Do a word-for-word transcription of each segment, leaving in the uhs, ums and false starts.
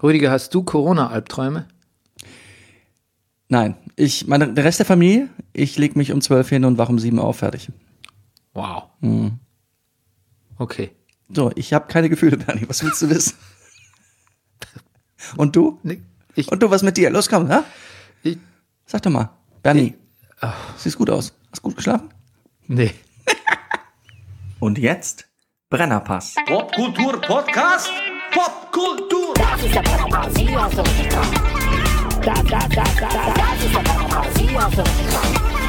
Rüdiger, hast du Corona-Albträume? Nein, ich, meine, der Rest der Familie, ich leg mich um zwölf hin und wach um sieben auf, fertig. Wow. Mhm. Okay. So, ich habe keine Gefühle, Bernie, was willst du wissen? Und du? Nee, ich, Und du, was mit dir? Los, komm, ha? Ich, Sag doch mal, Bernie, oh. siehst gut aus. Hast gut geschlafen? Nee. Und jetzt Brennerpass. Popkultur Podcast. Popkultur. Das ist der Brennerpass, hier hast du mich dran. Da, da, da, da, da, das ist der Brennerpass, hier hast du mich dran.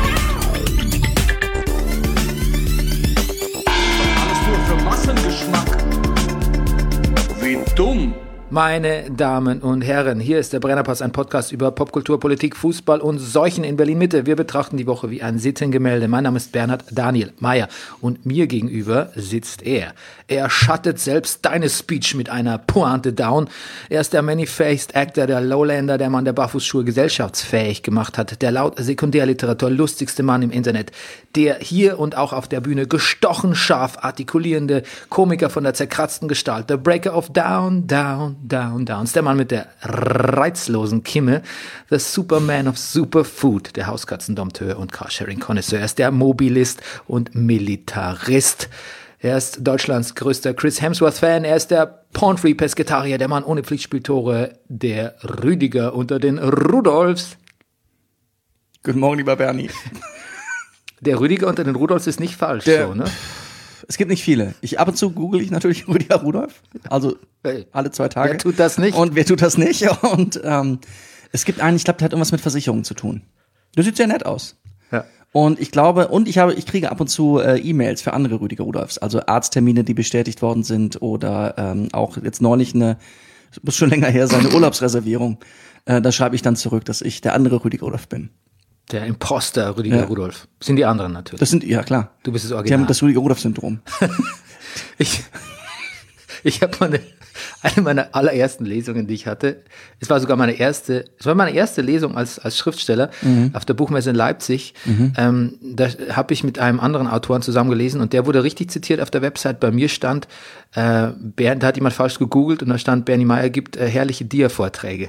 Alles nur für Massengeschmack. Wie dumm. Meine Damen und Herren, hier ist der Brennerpass, ein Podcast über Popkultur, Politik, Fußball und Seuchen in Berlin-Mitte. Wir betrachten die Woche wie ein Sittengemälde. Mein Name ist Bernhard Daniel Meyer und mir gegenüber sitzt er. Er schattet selbst deine Speech mit einer Pointe down. Er ist der Many-Faced Actor, der Lowlander, der Mann, der Barfußschuhe gesellschaftsfähig gemacht hat, der laut Sekundärliteratur lustigste Mann im Internet, der hier und auch auf der Bühne gestochen scharf artikulierende Komiker von der zerkratzten Gestalt, der Breaker of Down, Down, Down, Downs, der Mann mit der reizlosen Kimme, the Superman of Superfood, der Hauskatzendompteur und Carsharing-Connoisseur. Er ist der Mobilist und Militarist. Er ist Deutschlands größter Chris Hemsworth-Fan. Er ist der Pornfree-Pesketarier, der Mann ohne Pflichtspieltore, der Rüdiger unter den Rudolfs. Guten Morgen, lieber Bernie. Der Rüdiger unter den Rudolfs ist nicht falsch, Der, so, ne? Es gibt nicht viele. Ich ab und zu google ich natürlich Rüdiger Rudolf. Also Hey, alle zwei Tage. wer tut das nicht? Und wer tut das nicht? Und ähm, es gibt einen, ich glaube, der hat irgendwas mit Versicherungen zu tun. Der sieht sehr nett aus. Ja. Und ich glaube, und ich habe, ich kriege ab und zu äh, E-Mails für andere Rüdiger Rudolfs, also Arzttermine, die bestätigt worden sind oder ähm, auch jetzt neulich eine, es muss schon länger her sein, eine Urlaubsreservierung. Äh, da schreibe ich dann zurück, dass ich der andere Rüdiger Rudolf bin. Der Imposter Rüdiger Ja. Rudolf. Sind die anderen natürlich. Das sind, ja klar. Du bist das Die Original. haben das Rüdiger Rudolf-Syndrom. Ich, ich habe meine, eine meiner allerersten Lesungen, die ich hatte, es war sogar meine erste, es war meine erste Lesung als, als Schriftsteller mhm. auf der Buchmesse in Leipzig. Mhm. Ähm, da habe ich mit einem anderen Autoren zusammen gelesen und der wurde richtig zitiert auf der Website. Bei mir stand, äh, Bernd, da hat jemand falsch gegoogelt und da stand, Bernie Meyer gibt äh, herrliche Dia-Vorträge.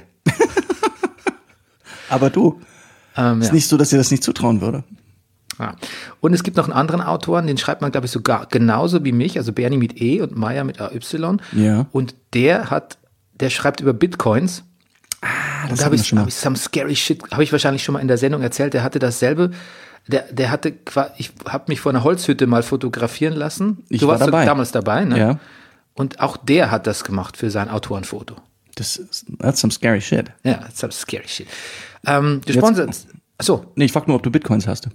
Aber du, Ähm, ist ja. nicht so, dass dir das nicht zutrauen würde. Ja. Und es gibt noch einen anderen Autoren, den schreibt man, glaube ich, sogar genauso wie mich, also Bernie mit E und Meyer mit A Y. Ja. Und der hat, der schreibt über Bitcoins. Ah, Und da habe ich, hab ich some scary shit, habe ich wahrscheinlich schon mal in der Sendung erzählt, der hatte dasselbe, der, der hatte, ich habe mich vor einer Holzhütte mal fotografieren lassen. Ich du war warst dabei. damals dabei, ne? Ja. Und auch der hat das gemacht für sein Autorenfoto. Das ist, that's some scary shit. Ja, some scary shit. Ähm, gesponsert, achso, Nee, ich frag nur, ob du Bitcoins hast.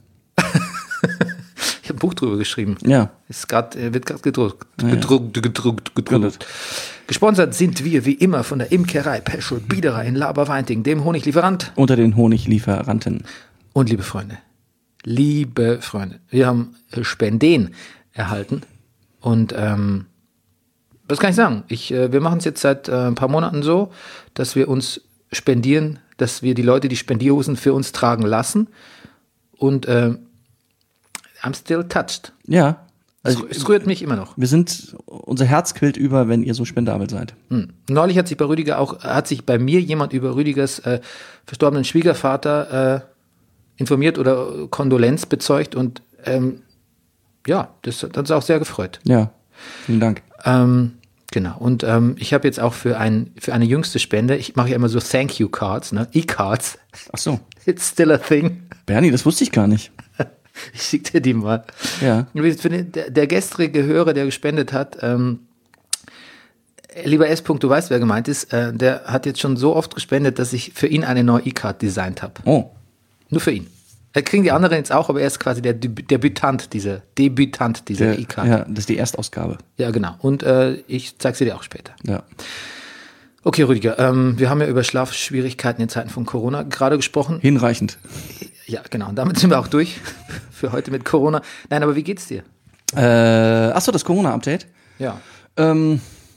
ich habe ein Buch drüber geschrieben. Ja. Ist grad, äh, wird gerade gedruckt. Ja. Gedruckt, gedruckt, gedruckt. Gesponsert sind wir wie immer von der Imkerei Peschel Biederer in Laberweinting, dem Honiglieferant. Unter den Honiglieferanten. Und liebe Freunde, liebe Freunde, wir haben äh, Spenden erhalten. Und ähm, was kann ich sagen? Ich, äh, wir machen es jetzt seit äh, ein paar Monaten so, dass wir uns spendieren, dass wir die Leute die Spendierhosen für uns tragen lassen. Und äh, I'm still touched. Ja. Es, Also, es rührt mich immer noch. wir sind, unser Herz quillt über, wenn ihr so spendabel seid. Hm. Neulich hat sich bei Rüdiger auch, hat sich bei mir jemand über Rüdigers äh, verstorbenen Schwiegervater äh, informiert oder Kondolenz bezeugt und ähm, ja, das hat uns auch sehr gefreut. Ja. Vielen Dank. Ähm, genau. Und ähm, ich habe jetzt auch für ein für eine jüngste Spende, ich mache ja immer so Thank You Cards, ne, E-Cards. Ach so. It's still a thing. Bernie, das wusste ich gar nicht. Ich schicke dir die mal. Ja. Für den, der, der gestrige Hörer, der gespendet hat, ähm, lieber S. -Punkt, du weißt, wer gemeint ist, äh, der hat jetzt schon so oft gespendet, dass ich für ihn eine neue E-Card designt habe. Oh. Nur für ihn. Da kriegen die anderen jetzt auch, aber er ist quasi der Deb- Debütant dieser, Debütant dieser Der, E-Card. ja, das ist die Erstausgabe. Ja, genau. Und äh, ich zeige sie dir auch später. Ja. Okay, Rüdiger, ähm, wir haben ja über Schlafschwierigkeiten in Zeiten von Corona gerade gesprochen. Hinreichend. Ja, genau. Und damit sind wir auch durch für heute mit Corona. Nein, aber wie geht's dir? Äh, achso, das Corona-Update. Ja. Ähm,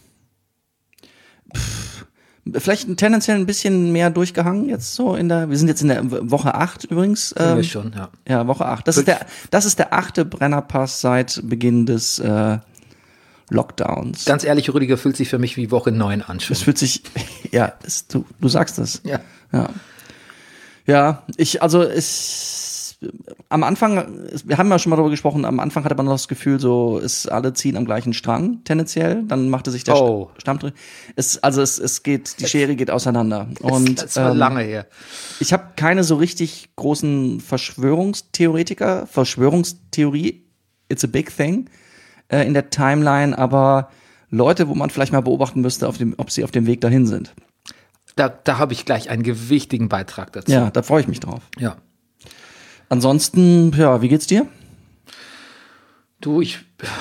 pff, vielleicht tendenziell ein bisschen mehr durchgehangen jetzt so in der, wir sind jetzt in der Woche acht übrigens. Sind wir Ähm, schon, ja. ja, Woche acht. Das ist der, das ist der achte Brennerpass seit Beginn des äh, Lockdowns. Ganz ehrlich, Rüdiger, fühlt sich für mich wie Woche neun an schon. Es fühlt sich, ja, es, du, du sagst das. Ja. Ja, ja ich, also ich, am Anfang, wir haben ja schon mal darüber gesprochen, am Anfang hatte man noch das Gefühl, so, es alle ziehen am gleichen Strang, tendenziell, dann machte sich der Oh. Stamm, es, also es, es geht, die Schere geht auseinander. Und das war ähm, lange her. ich habe keine so richtig großen Verschwörungstheoretiker, Verschwörungstheorie, it's a big thing, äh, in der Timeline, aber Leute, wo man vielleicht mal beobachten müsste, auf dem, ob sie auf dem Weg dahin sind. Da, da habe ich gleich einen gewichtigen Beitrag dazu. Ja, da freue ich mich drauf. Ja. Ansonsten, ja, wie geht's dir? Du, ich,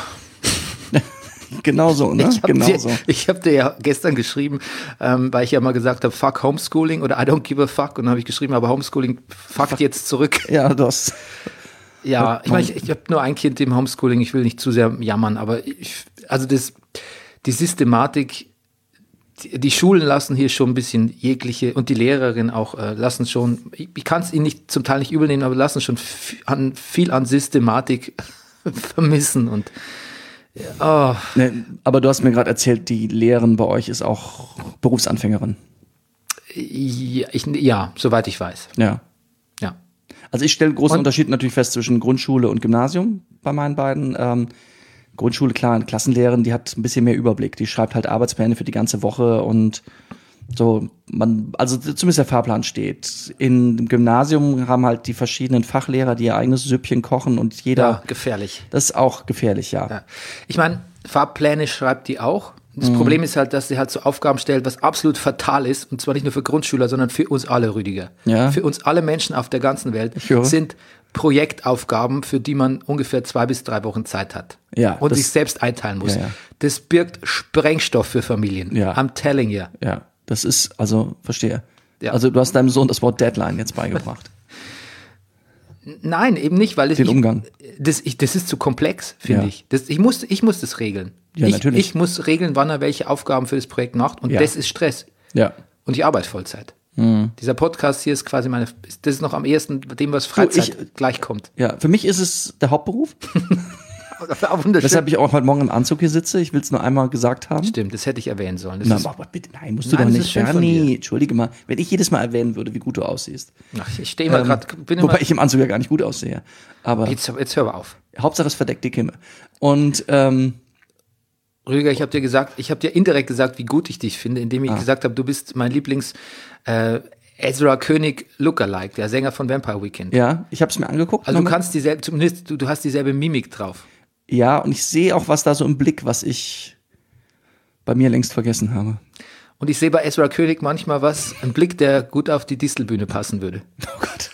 Genau so, ne? ich habe Genau dir, so. ich hab dir ja gestern geschrieben, ähm, weil ich ja mal gesagt habe, fuck Homeschooling oder I don't give a fuck. Und dann habe ich geschrieben, aber Homeschooling fuckt jetzt zurück. Ja, das. Ja, ich meine, ich, ich habe nur ein Kind im Homeschooling, ich will nicht zu sehr jammern, aber ich, also das, die Systematik, die, die Schulen lassen hier schon ein bisschen jegliche, und die Lehrerin auch, äh, lassen schon, ich, ich kann es ihnen nicht, zum Teil nicht übel nehmen, aber lassen schon viel an, viel an Systematik vermissen und oh. Ne, aber du hast mir gerade erzählt, die Lehrerin bei euch ist auch Berufsanfängerin. Ja, ich, ja, soweit ich weiß. Ja. Ja. Also ich stelle großen Und- Unterschied natürlich fest zwischen Grundschule und Gymnasium bei meinen beiden. Ähm, Grundschule, klar, eine Klassenlehrerin, die hat ein bisschen mehr Überblick. Die schreibt halt Arbeitspläne für die ganze Woche und so, man, also zumindest der Fahrplan steht. In dem Gymnasium haben halt die verschiedenen Fachlehrer, die ihr eigenes Süppchen kochen und jeder, Ja, gefährlich. das ist auch gefährlich, ja. Ja. Ich meine, Fahrpläne schreibt die auch. Das Problem ist halt, dass sie halt so Aufgaben stellt, was absolut fatal ist, und zwar nicht nur für Grundschüler, sondern für uns alle, Rüdiger. Ja. Für uns alle Menschen auf der ganzen Welt Ich höre. sind Projektaufgaben, für die man ungefähr zwei bis drei Wochen Zeit hat. Ja, und das- sich selbst einteilen muss. Ja, ja. Das birgt Sprengstoff für Familien. Ja. I'm telling you. Ja, das ist, also, verstehe. Ja. Also du hast deinem Sohn das Wort Deadline jetzt beigebracht. Nein, eben nicht, weil es Den ich, Umgang. Das, ich, das ist zu komplex, finde Ja. ich. Das, ich, muss, ich muss das regeln. Ja, ich, natürlich. ich muss regeln, wann er welche Aufgaben für das Projekt macht, und Ja. das ist Stress. Ja. Und ich arbeite Vollzeit. Mhm. Dieser Podcast hier ist quasi meine, das ist noch am ehesten dem, was Freizeit ich- gleichkommt. Ja, für mich ist es der Hauptberuf, Auch wunderschön. weshalb ich auch heute Morgen im Anzug hier sitze. Ich will es nur einmal gesagt haben. Stimmt, das hätte ich erwähnen sollen. Das Na, ist, aber bitte, nein, musst du Nein, doch das nicht. ist schön von Bernie, dir. entschuldige mal, wenn ich jedes Mal erwähnen würde, wie gut du aussiehst. ach, ich stehe immer Ähm, gerade, bin wobei immer, ich im Anzug ja gar nicht gut aussehe. Aber jetzt, jetzt hör mal auf. Hauptsache es verdeckt die Kimme. Und ähm, Rüdiger, ich habe dir gesagt, ich habe dir indirekt gesagt, wie gut ich dich finde, indem ich Ah. gesagt habe, du bist mein Lieblings äh, Ezra König Lookalike, der Sänger von Vampire Weekend. ja, ich habe es mir angeguckt. Also du nochmal. kannst dieselbe, zumindest du, du hast dieselbe Mimik drauf. Ja, und ich sehe auch was da so im Blick, was ich bei mir längst vergessen habe. Und ich sehe bei Ezra König manchmal was, einen Blick, der gut auf die Distelbühne passen würde. Oh Gott.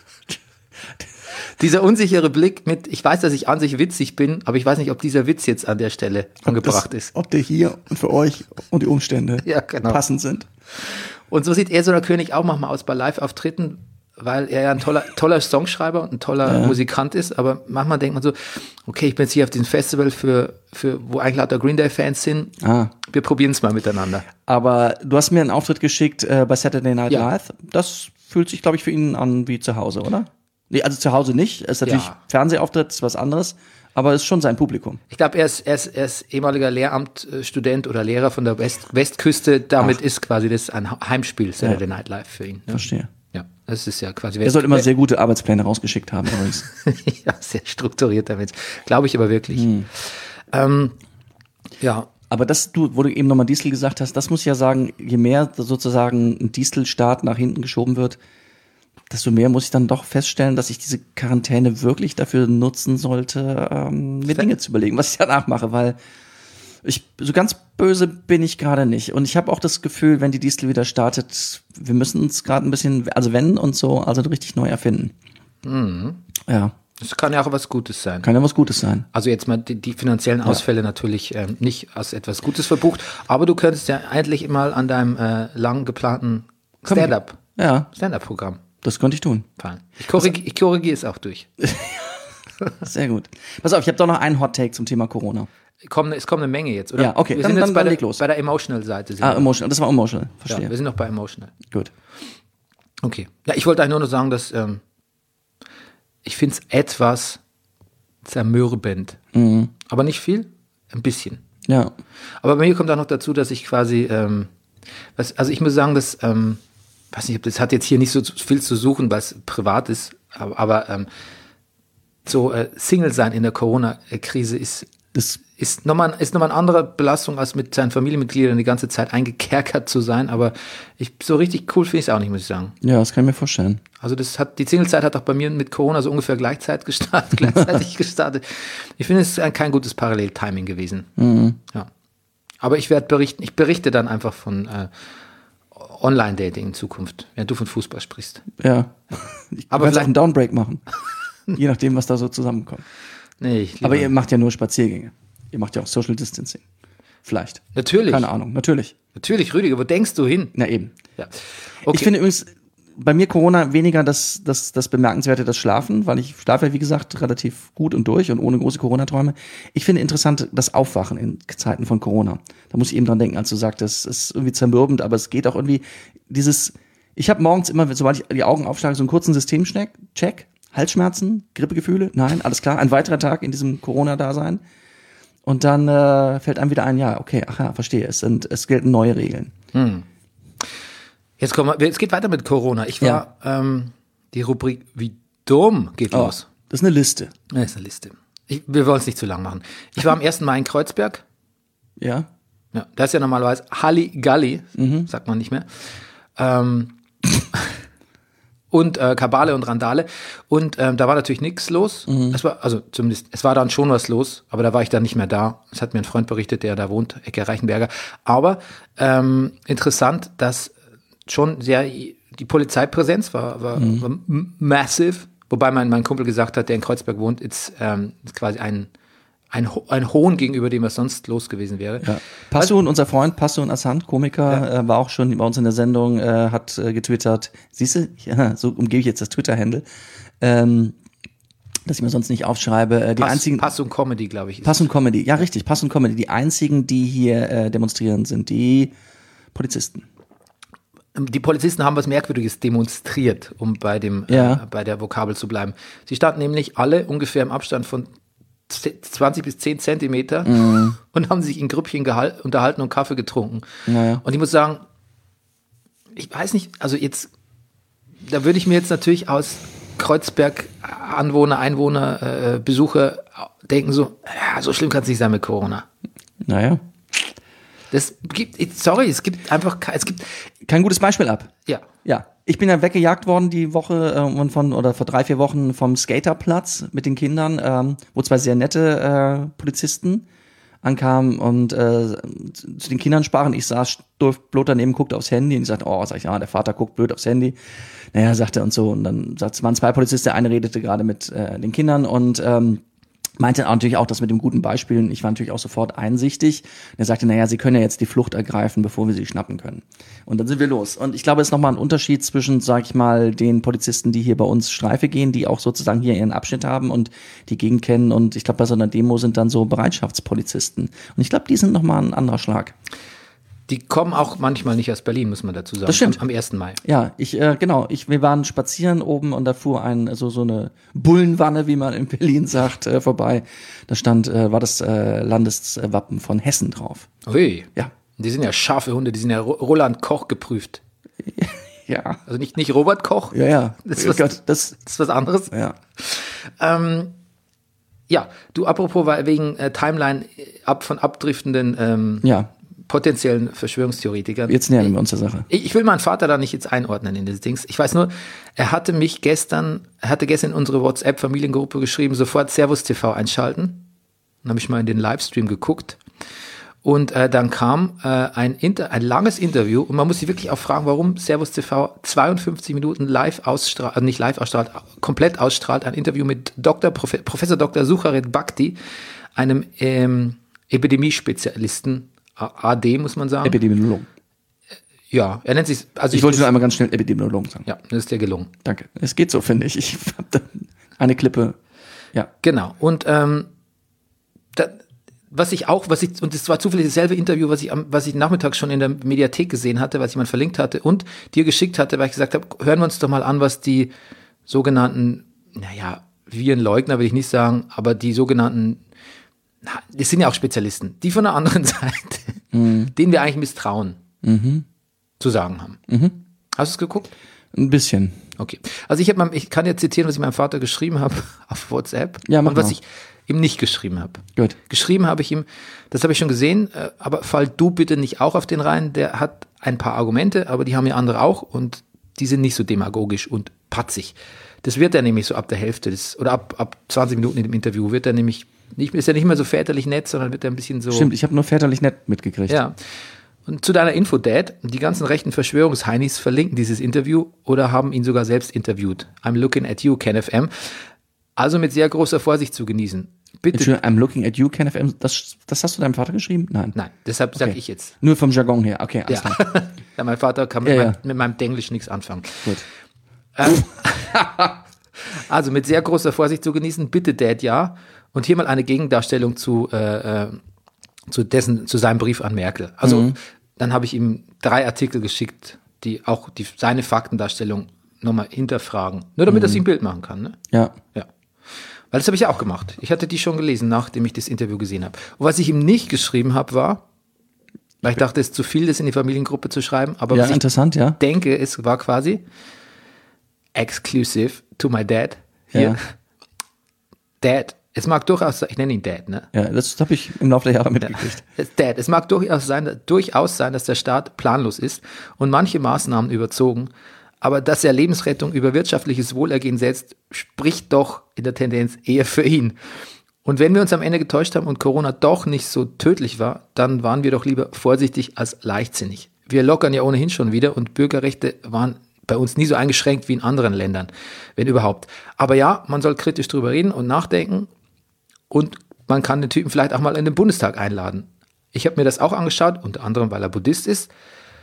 Dieser unsichere Blick mit, ich weiß, dass ich an sich witzig bin, aber ich weiß nicht, ob dieser Witz jetzt an der Stelle angebracht das, ist. Ob der hier und für euch und die Umstände Ja, genau. passend sind. Und so sieht Ezra König auch manchmal aus bei Live-Auftritten, weil er ja ein toller, toller Songschreiber und ein toller Ja. Musikant ist, aber manchmal denkt man so, okay, ich bin jetzt hier auf diesem Festival, für, für wo eigentlich lauter Green Day-Fans sind, Ah. wir probieren es mal miteinander. Aber du hast mir einen Auftritt geschickt äh, bei Saturday Night Ja. Live. Das fühlt sich, glaube ich, für ihn an wie zu Hause, oder? Nee, also zu Hause nicht. Ist natürlich Ja. Fernsehauftritt, ist was anderes, aber ist schon sein Publikum. Ich glaube, er ist, er, ist, er ist ehemaliger Lehramtsstudent oder Lehrer von der West, Westküste, damit Ach. ist quasi das ein Heimspiel, Saturday Night Live für ihn. Ne? Verstehe. Ja, das ist ja quasi Er soll immer sehr gute Arbeitspläne rausgeschickt haben übrigens. ja, sehr strukturierter Mensch. Glaube ich aber wirklich. Hm. Ähm, ja, Aber das, du, wo du eben nochmal Distel gesagt hast, das muss ich ja sagen, je mehr sozusagen ein Distel-Start nach hinten geschoben wird, desto mehr muss ich dann doch feststellen, dass ich diese Quarantäne wirklich dafür nutzen sollte, ähm, mir Dinge zu überlegen, was ich danach mache, weil ich so ganz böse bin ich gerade nicht. Und ich habe auch das Gefühl, wenn die Distel wieder startet, wir müssen uns gerade ein bisschen, also wenn und so, also richtig neu erfinden. Ja, das kann ja auch was Gutes sein. kann ja was Gutes sein. Also jetzt mal die, die finanziellen Ausfälle natürlich ähm, nicht als etwas Gutes verbucht, aber du könntest ja endlich mal an deinem äh, lang geplanten Komm, Stand-up, Ja, Stand-up-Programm das könnte ich tun. fallen. Ich korrigiere ich korrigiere es auch durch. Sehr gut. Pass auf, ich habe doch noch einen Hot Take zum Thema Corona. Kommen, es kommt eine Menge jetzt, oder? Ja, okay, Wir dann- sind jetzt dann- bei, dann der, leg los. bei der Emotional-Seite. sind Ah, wir. emotional, das war emotional, Ja, verstehe. wir sind noch bei Emotional. Gut. Okay. Ja, ich wollte eigentlich nur noch sagen, dass ähm, ich finde es etwas zermürbend. Mhm. Aber nicht viel, ein bisschen. Ja. Aber bei mir kommt auch noch dazu, dass ich quasi, ähm, was, also ich muss sagen, dass, ähm, weiß nicht, das hat jetzt hier nicht so viel zu suchen, weil es privat ist, aber, aber ähm, so äh, Single sein in der Corona-Krise ist, Das, ist nochmal ist nochmal eine andere Belastung, als mit seinen Familienmitgliedern die ganze Zeit eingekerkert zu sein. Aber ich, so richtig cool finde ich es auch nicht, muss ich sagen. ja, das kann ich mir vorstellen. Also das hat, die Singlezeit hat auch bei mir mit Corona so ungefähr gleichzeitig gestartet. gleichzeitig gestartet. Ich finde, es ist ein, kein gutes Paralleltiming gewesen. Mhm. Ja. Aber ich werde berichten, ich berichte dann einfach von äh, Online-Dating in Zukunft, während du von Fußball sprichst. Ja. Ich Aber aber vielleicht vielleicht- einen Downbreak machen. Je nachdem, was da so zusammenkommt. Nee, ich Aber lieber- ihr macht ja nur Spaziergänge. Ihr macht ja auch Social Distancing. Vielleicht. Natürlich. Keine Ahnung. Natürlich. Natürlich, Rüdiger, wo denkst du hin? Na eben. Ja. Okay. Ich finde übrigens bei mir Corona weniger das, das, das Bemerkenswerte, das Schlafen, weil ich schlafe ja, wie gesagt, relativ gut und durch und ohne große Corona-Träume. Ich finde interessant das Aufwachen in Zeiten von Corona. Da muss ich eben dran denken, als du sagtest, es ist irgendwie zermürbend, aber es geht auch irgendwie dieses, ich habe morgens immer, sobald ich die Augen aufschlage, so einen kurzen Systemcheck, Check, Halsschmerzen, Grippegefühle, nein, alles klar, ein weiterer Tag in diesem Corona-Dasein. Und dann äh, fällt einem wieder ein, ja, okay, ach ja, verstehe, es sind, es gelten neue Regeln. Jetzt kommen wir, es geht weiter mit Corona. Ich war, ähm, die Rubrik Wie dumm geht Oh, los. das ist eine Liste. Das ist eine Liste. Ich, wir wollen es nicht zu lang machen. Ich war am ersten Mai in Kreuzberg. Ja. Ja, das ist ja normalerweise Halligalli, sagt man nicht mehr. Ähm, und äh, Kabale und Randale. Und ähm, da war natürlich nichts los. Es war, also zumindest, es war dann schon was los, aber da war ich dann nicht mehr da. Das hat mir ein Freund berichtet, der da wohnt, Ecke Reichenberger. Aber ähm, interessant, dass schon sehr, die Polizeipräsenz war, war, war m- massive. Wobei mein, mein Kumpel gesagt hat, der in Kreuzberg wohnt, ist, ähm, ist quasi ein, ein, Ho- ein Hohn gegenüber dem, was sonst los gewesen wäre. Ja. Passun, unser Freund Passun Assan, Komiker, Ja. äh, war auch schon bei uns in der Sendung, äh, hat äh, getwittert, siehst du, ja, so umgebe ich jetzt das Twitter-Handle, ähm, dass ich mir sonst nicht aufschreibe. Äh, die Pass, einzigen Pass und Comedy, glaube ich. ist Pass und Comedy, ja richtig, Pass und Comedy. Die einzigen, die hier äh, demonstrieren, sind die Polizisten. Die Polizisten haben was Merkwürdiges demonstriert, um bei dem Ja. äh, bei der Vokabel zu bleiben. Sie standen nämlich alle ungefähr im Abstand von z- zwanzig bis zehn Zentimeter und haben sich in Grüppchen gehal- unterhalten und Kaffee getrunken. Naja. Und ich muss sagen, ich weiß nicht, also jetzt, da würde ich mir jetzt natürlich aus Kreuzberg Anwohner, Einwohner, äh, Besucher denken so, ja, so schlimm kann es nicht sein mit Corona. Naja. Das gibt, sorry, es gibt einfach, ke- es gibt, Kein gutes Beispiel ab. ja. Ja, ich bin ja weggejagt worden die Woche äh, und von oder vor drei, vier Wochen vom Skaterplatz mit den Kindern, ähm, wo zwei sehr nette äh, Polizisten ankamen und äh, zu zu den Kindern sprachen. Ich saß doof blöd daneben, guckte aufs Handy und ich sagte, oh, sag ich, ja, der Vater guckt blöd aufs Handy. Naja, sagte er und so. Und dann sagt, es waren zwei Polizisten, der eine redete gerade mit äh, den Kindern und ähm, meinte natürlich auch das mit dem guten Beispiel. Und ich war natürlich auch sofort einsichtig. Und er sagte, naja, Sie können ja jetzt die Flucht ergreifen, bevor wir Sie schnappen können. Und dann sind wir los. Und ich glaube, es ist nochmal ein Unterschied zwischen, sag ich mal, den Polizisten, die hier bei uns Streife gehen, die auch sozusagen hier ihren Abschnitt haben und die Gegend kennen. Und ich glaube, bei so einer Demo sind dann so Bereitschaftspolizisten. Und ich glaube, die sind nochmal ein anderer Schlag. Die kommen auch manchmal nicht aus Berlin, muss man dazu sagen. Das stimmt. Am, am ersten Mai. Ja, ich, äh, genau, ich, wir waren spazieren oben und da fuhr ein, so, so eine Bullenwanne, wie man in Berlin sagt, äh, vorbei. Da stand, äh, war das äh, Landeswappen von Hessen drauf. Ui. Ja. Die sind ja scharfe Hunde, die sind ja Ro- Roland Koch geprüft. Ja. Also nicht, nicht Robert Koch. Ja, ja. Das ist Oh was, Gott, das, das ist was anderes. ja. Ähm, ja, du, apropos, weil wegen äh, Timeline äh, ab von abdriftenden ähm, Ja, potenziellen Verschwörungstheoretikern. jetzt nähern wir uns der Sache. Ich, ich will meinen Vater da nicht jetzt einordnen in das Dings. Ich weiß nur, er hatte mich gestern, er hatte gestern in unsere WhatsApp-Familiengruppe geschrieben, sofort Servus T V einschalten. Dann habe ich mal in den Livestream geguckt. Und äh, dann kam äh, ein, Inter ein langes Interview und man muss sich wirklich auch fragen, warum Servus T V zweiundfünfzig Minuten live ausstrahlt, also nicht live ausstrahlt, komplett ausstrahlt, ein Interview mit Doktor Prof, Professor Doktor Sucharit Bhakti, einem ähm, Epidemiespezialisten, A D muss man sagen. Epidemiologen. Ja, er nennt sich, also Ich wollte nur einmal ganz schnell Epidemiologen sagen. ja, das ist dir gelungen. Danke. Es geht so, finde ich. Ich habe da eine Klippe. Ja. Genau. Und ähm, da, was ich auch, was ich, und es war zufällig dasselbe Interview, was ich am, was ich nachmittags schon in der Mediathek gesehen hatte, was jemand verlinkt hatte und dir geschickt hatte, weil ich gesagt habe, hören wir uns doch mal an, was die sogenannten, naja, Virenleugner will ich nicht sagen, aber die sogenannten na, das sind ja auch Spezialisten, die von der anderen Seite, mhm. denen wir eigentlich misstrauen, mhm. zu sagen haben. Mhm. Hast du es geguckt? Ein bisschen. Okay. Also ich habe, ich kann jetzt zitieren, was ich meinem Vater geschrieben habe auf WhatsApp ja, mach und was mal. ich ihm nicht geschrieben habe. Gut. Geschrieben habe ich ihm, das habe ich schon gesehen, aber fall du bitte nicht auch auf den rein, der hat ein paar Argumente, aber die haben ja andere auch und die sind nicht so demagogisch und patzig. Das wird er nämlich so ab der Hälfte des, oder ab, ab zwanzig Minuten in dem Interview wird er nämlich, nicht, ist er nicht mehr so väterlich nett, sondern wird er ein bisschen so. Stimmt, ich habe nur väterlich nett mitgekriegt. Ja. Und zu deiner Info, Dad, die ganzen rechten Verschwörungsheinis verlinken dieses Interview oder haben ihn sogar selbst interviewt. I'm looking at you, Ken F M. Also mit sehr großer Vorsicht zu genießen. Bitte. I'm looking at you, Ken F M. Das, das hast du deinem Vater geschrieben? Nein. Nein, deshalb okay. sage ich jetzt. Nur vom Jargon her, okay, alles ja. klar. Ja, mein Vater kann mit, ja, meinem, ja. mit meinem Denglisch nichts anfangen. Gut. Ähm, also mit sehr großer Vorsicht zu genießen, bitte Dad, ja. Und hier mal eine Gegendarstellung zu, äh, äh, zu, dessen, zu seinem Brief an Merkel. Also mhm. dann habe ich ihm drei Artikel geschickt, die auch die, seine Faktendarstellung nochmal hinterfragen. Nur damit mhm. er sich ein Bild machen kann. Ne? Ja. Ja. Weil das habe ich ja auch gemacht. Ich hatte die schon gelesen, nachdem ich das Interview gesehen habe. Und was ich ihm nicht geschrieben habe, war, weil ich dachte, es ist zu viel, das in die Familiengruppe zu schreiben. Aber ja, was ich interessant, ja. denke, es war quasi exclusive to my dad. Hier. Ja. Dad. Es mag durchaus, ich nenne ihn Dad, ne? Ja, das habe ich im Laufe der Jahre mitgekriegt. Ja. Dad, es mag durchaus sein, durchaus sein, dass der Staat planlos ist und manche Maßnahmen überzogen, aber dass er Lebensrettung über wirtschaftliches Wohlergehen setzt, spricht doch in der Tendenz eher für ihn. Und wenn wir uns am Ende getäuscht haben und Corona doch nicht so tödlich war, dann waren wir doch lieber vorsichtig als leichtsinnig. Wir lockern ja ohnehin schon wieder und Bürgerrechte waren bei uns nie so eingeschränkt wie in anderen Ländern, wenn überhaupt. Aber ja, man soll kritisch drüber reden und nachdenken. Und man kann den Typen vielleicht auch mal in den Bundestag einladen. Ich habe mir das auch angeschaut, unter anderem, weil er Buddhist ist.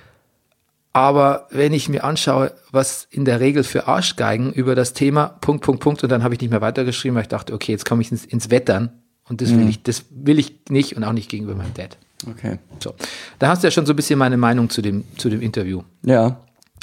Aber wenn ich mir anschaue, was in der Regel für Arschgeigen über das Thema, Punkt, Punkt, Punkt, und dann habe ich nicht mehr weitergeschrieben, weil ich dachte, okay, jetzt komme ich ins, ins Wettern. Und das will Mhm. ich, das will ich nicht und auch nicht gegenüber meinem Dad. Okay. So. Da hast du ja schon so ein bisschen meine Meinung zu dem, zu dem Interview. Ja.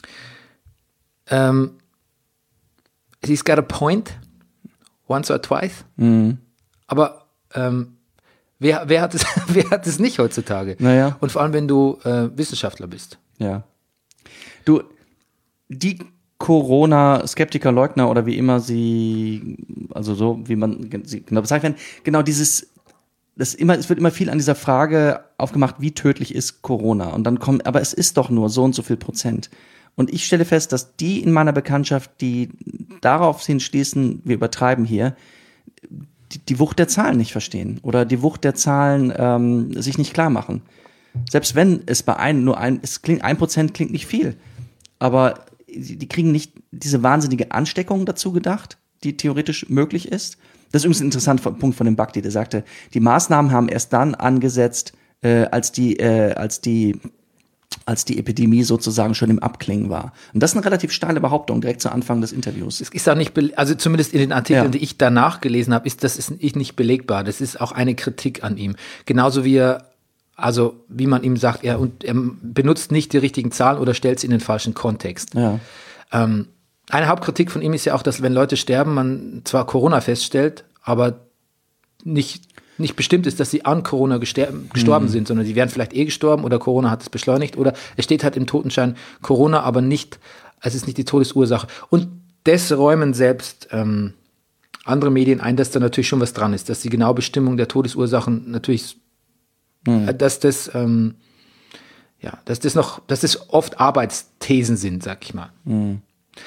Ähm, he's got a point, once or twice. Mhm. Aber ähm, wer, wer, hat es, wer hat es nicht heutzutage? Naja. Und vor allem, wenn du äh, Wissenschaftler bist. Ja. Du, die Corona-Skeptiker, Leugner oder wie immer sie, also so, wie man sie genau bezeichnen, genau dieses, das immer, es wird immer viel an dieser Frage aufgemacht, wie tödlich ist Corona? Und dann kommt, aber es ist doch nur so und so viel Prozent. Und ich stelle fest, dass die in meiner Bekanntschaft, die darauf hinschließen, wir übertreiben hier, die, die Wucht der Zahlen nicht verstehen oder die Wucht der Zahlen ähm, sich nicht klar machen. Selbst wenn es bei einem nur ein, es klingt, ein Prozent klingt nicht viel, aber die, die kriegen nicht diese wahnsinnige Ansteckung dazu gedacht, die theoretisch möglich ist. Das ist übrigens ein interessanter Punkt von dem Bakti, der sagte, die Maßnahmen haben erst dann angesetzt, äh, als die, äh, als die als die Epidemie sozusagen schon im Abklingen war. Und das ist eine relativ steile Behauptung, direkt zu Anfang des Interviews. Es ist auch nicht, also zumindest in den Artikeln, Ja. die ich danach gelesen habe, ist das ist nicht belegbar. Das ist auch eine Kritik an ihm. Genauso wie er, also wie man ihm sagt, er, und er benutzt nicht die richtigen Zahlen oder stellt sie in den falschen Kontext. Ja. Ähm, eine Hauptkritik von ihm ist ja auch, dass wenn Leute sterben, man zwar Corona feststellt, aber nicht nicht bestimmt ist, dass sie an Corona gester- gestorben mhm. sind, sondern sie wären vielleicht eh gestorben oder Corona hat es beschleunigt oder es steht halt im Totenschein Corona, aber nicht, es ist nicht die Todesursache. Und das räumen selbst ähm, andere Medien ein, dass da natürlich schon was dran ist, dass die genaue Bestimmung der Todesursachen natürlich, mhm. äh, dass das ähm, ja, dass das noch, dass das oft Arbeitsthesen sind, sag ich mal. Mhm.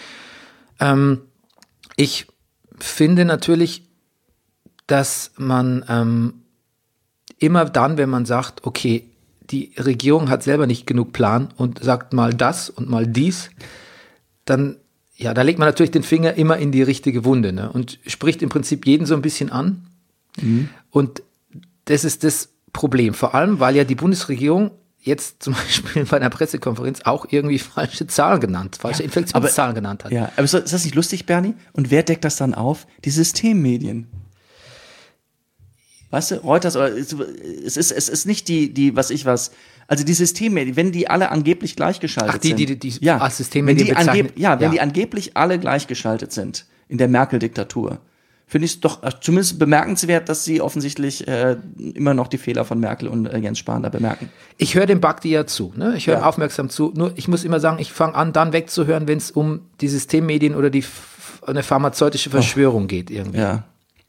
Ähm, ich finde natürlich, dass man ähm, immer dann, wenn man sagt, okay, die Regierung hat selber nicht genug Plan und sagt mal das und mal dies, dann, ja, da legt man natürlich den Finger immer in die richtige Wunde, ne? Und spricht im Prinzip jeden so ein bisschen an. Mhm. Und das ist das Problem. Vor allem, weil ja die Bundesregierung jetzt zum Beispiel bei einer Pressekonferenz auch irgendwie falsche Zahlen genannt, falsche ja, Infektionszahlen aber, genannt hat. Ja, aber ist das nicht lustig, Bernie? Und wer deckt das dann auf? Die Systemmedien. Weißt du, Reuters, oder es ist, es ist nicht die, die, was ich was, also die Systemmedien, wenn die alle angeblich gleichgeschaltet Ach, die, sind. die, die, die ja, als Systemmedien wenn die bezeichnen. angeb, ja, wenn ja. die angeblich alle gleichgeschaltet sind in der Merkel-Diktatur, finde ich es doch zumindest bemerkenswert, dass sie offensichtlich äh, immer noch die Fehler von Merkel und äh, Jens Spahn da bemerken. Ich höre dem Bhakti ja zu, ne? Ich höre Ja. ihm aufmerksam zu. Nur ich muss immer sagen, ich fange an, dann wegzuhören, wenn es um die Systemmedien oder die f- eine pharmazeutische Verschwörung geht irgendwie. Ja.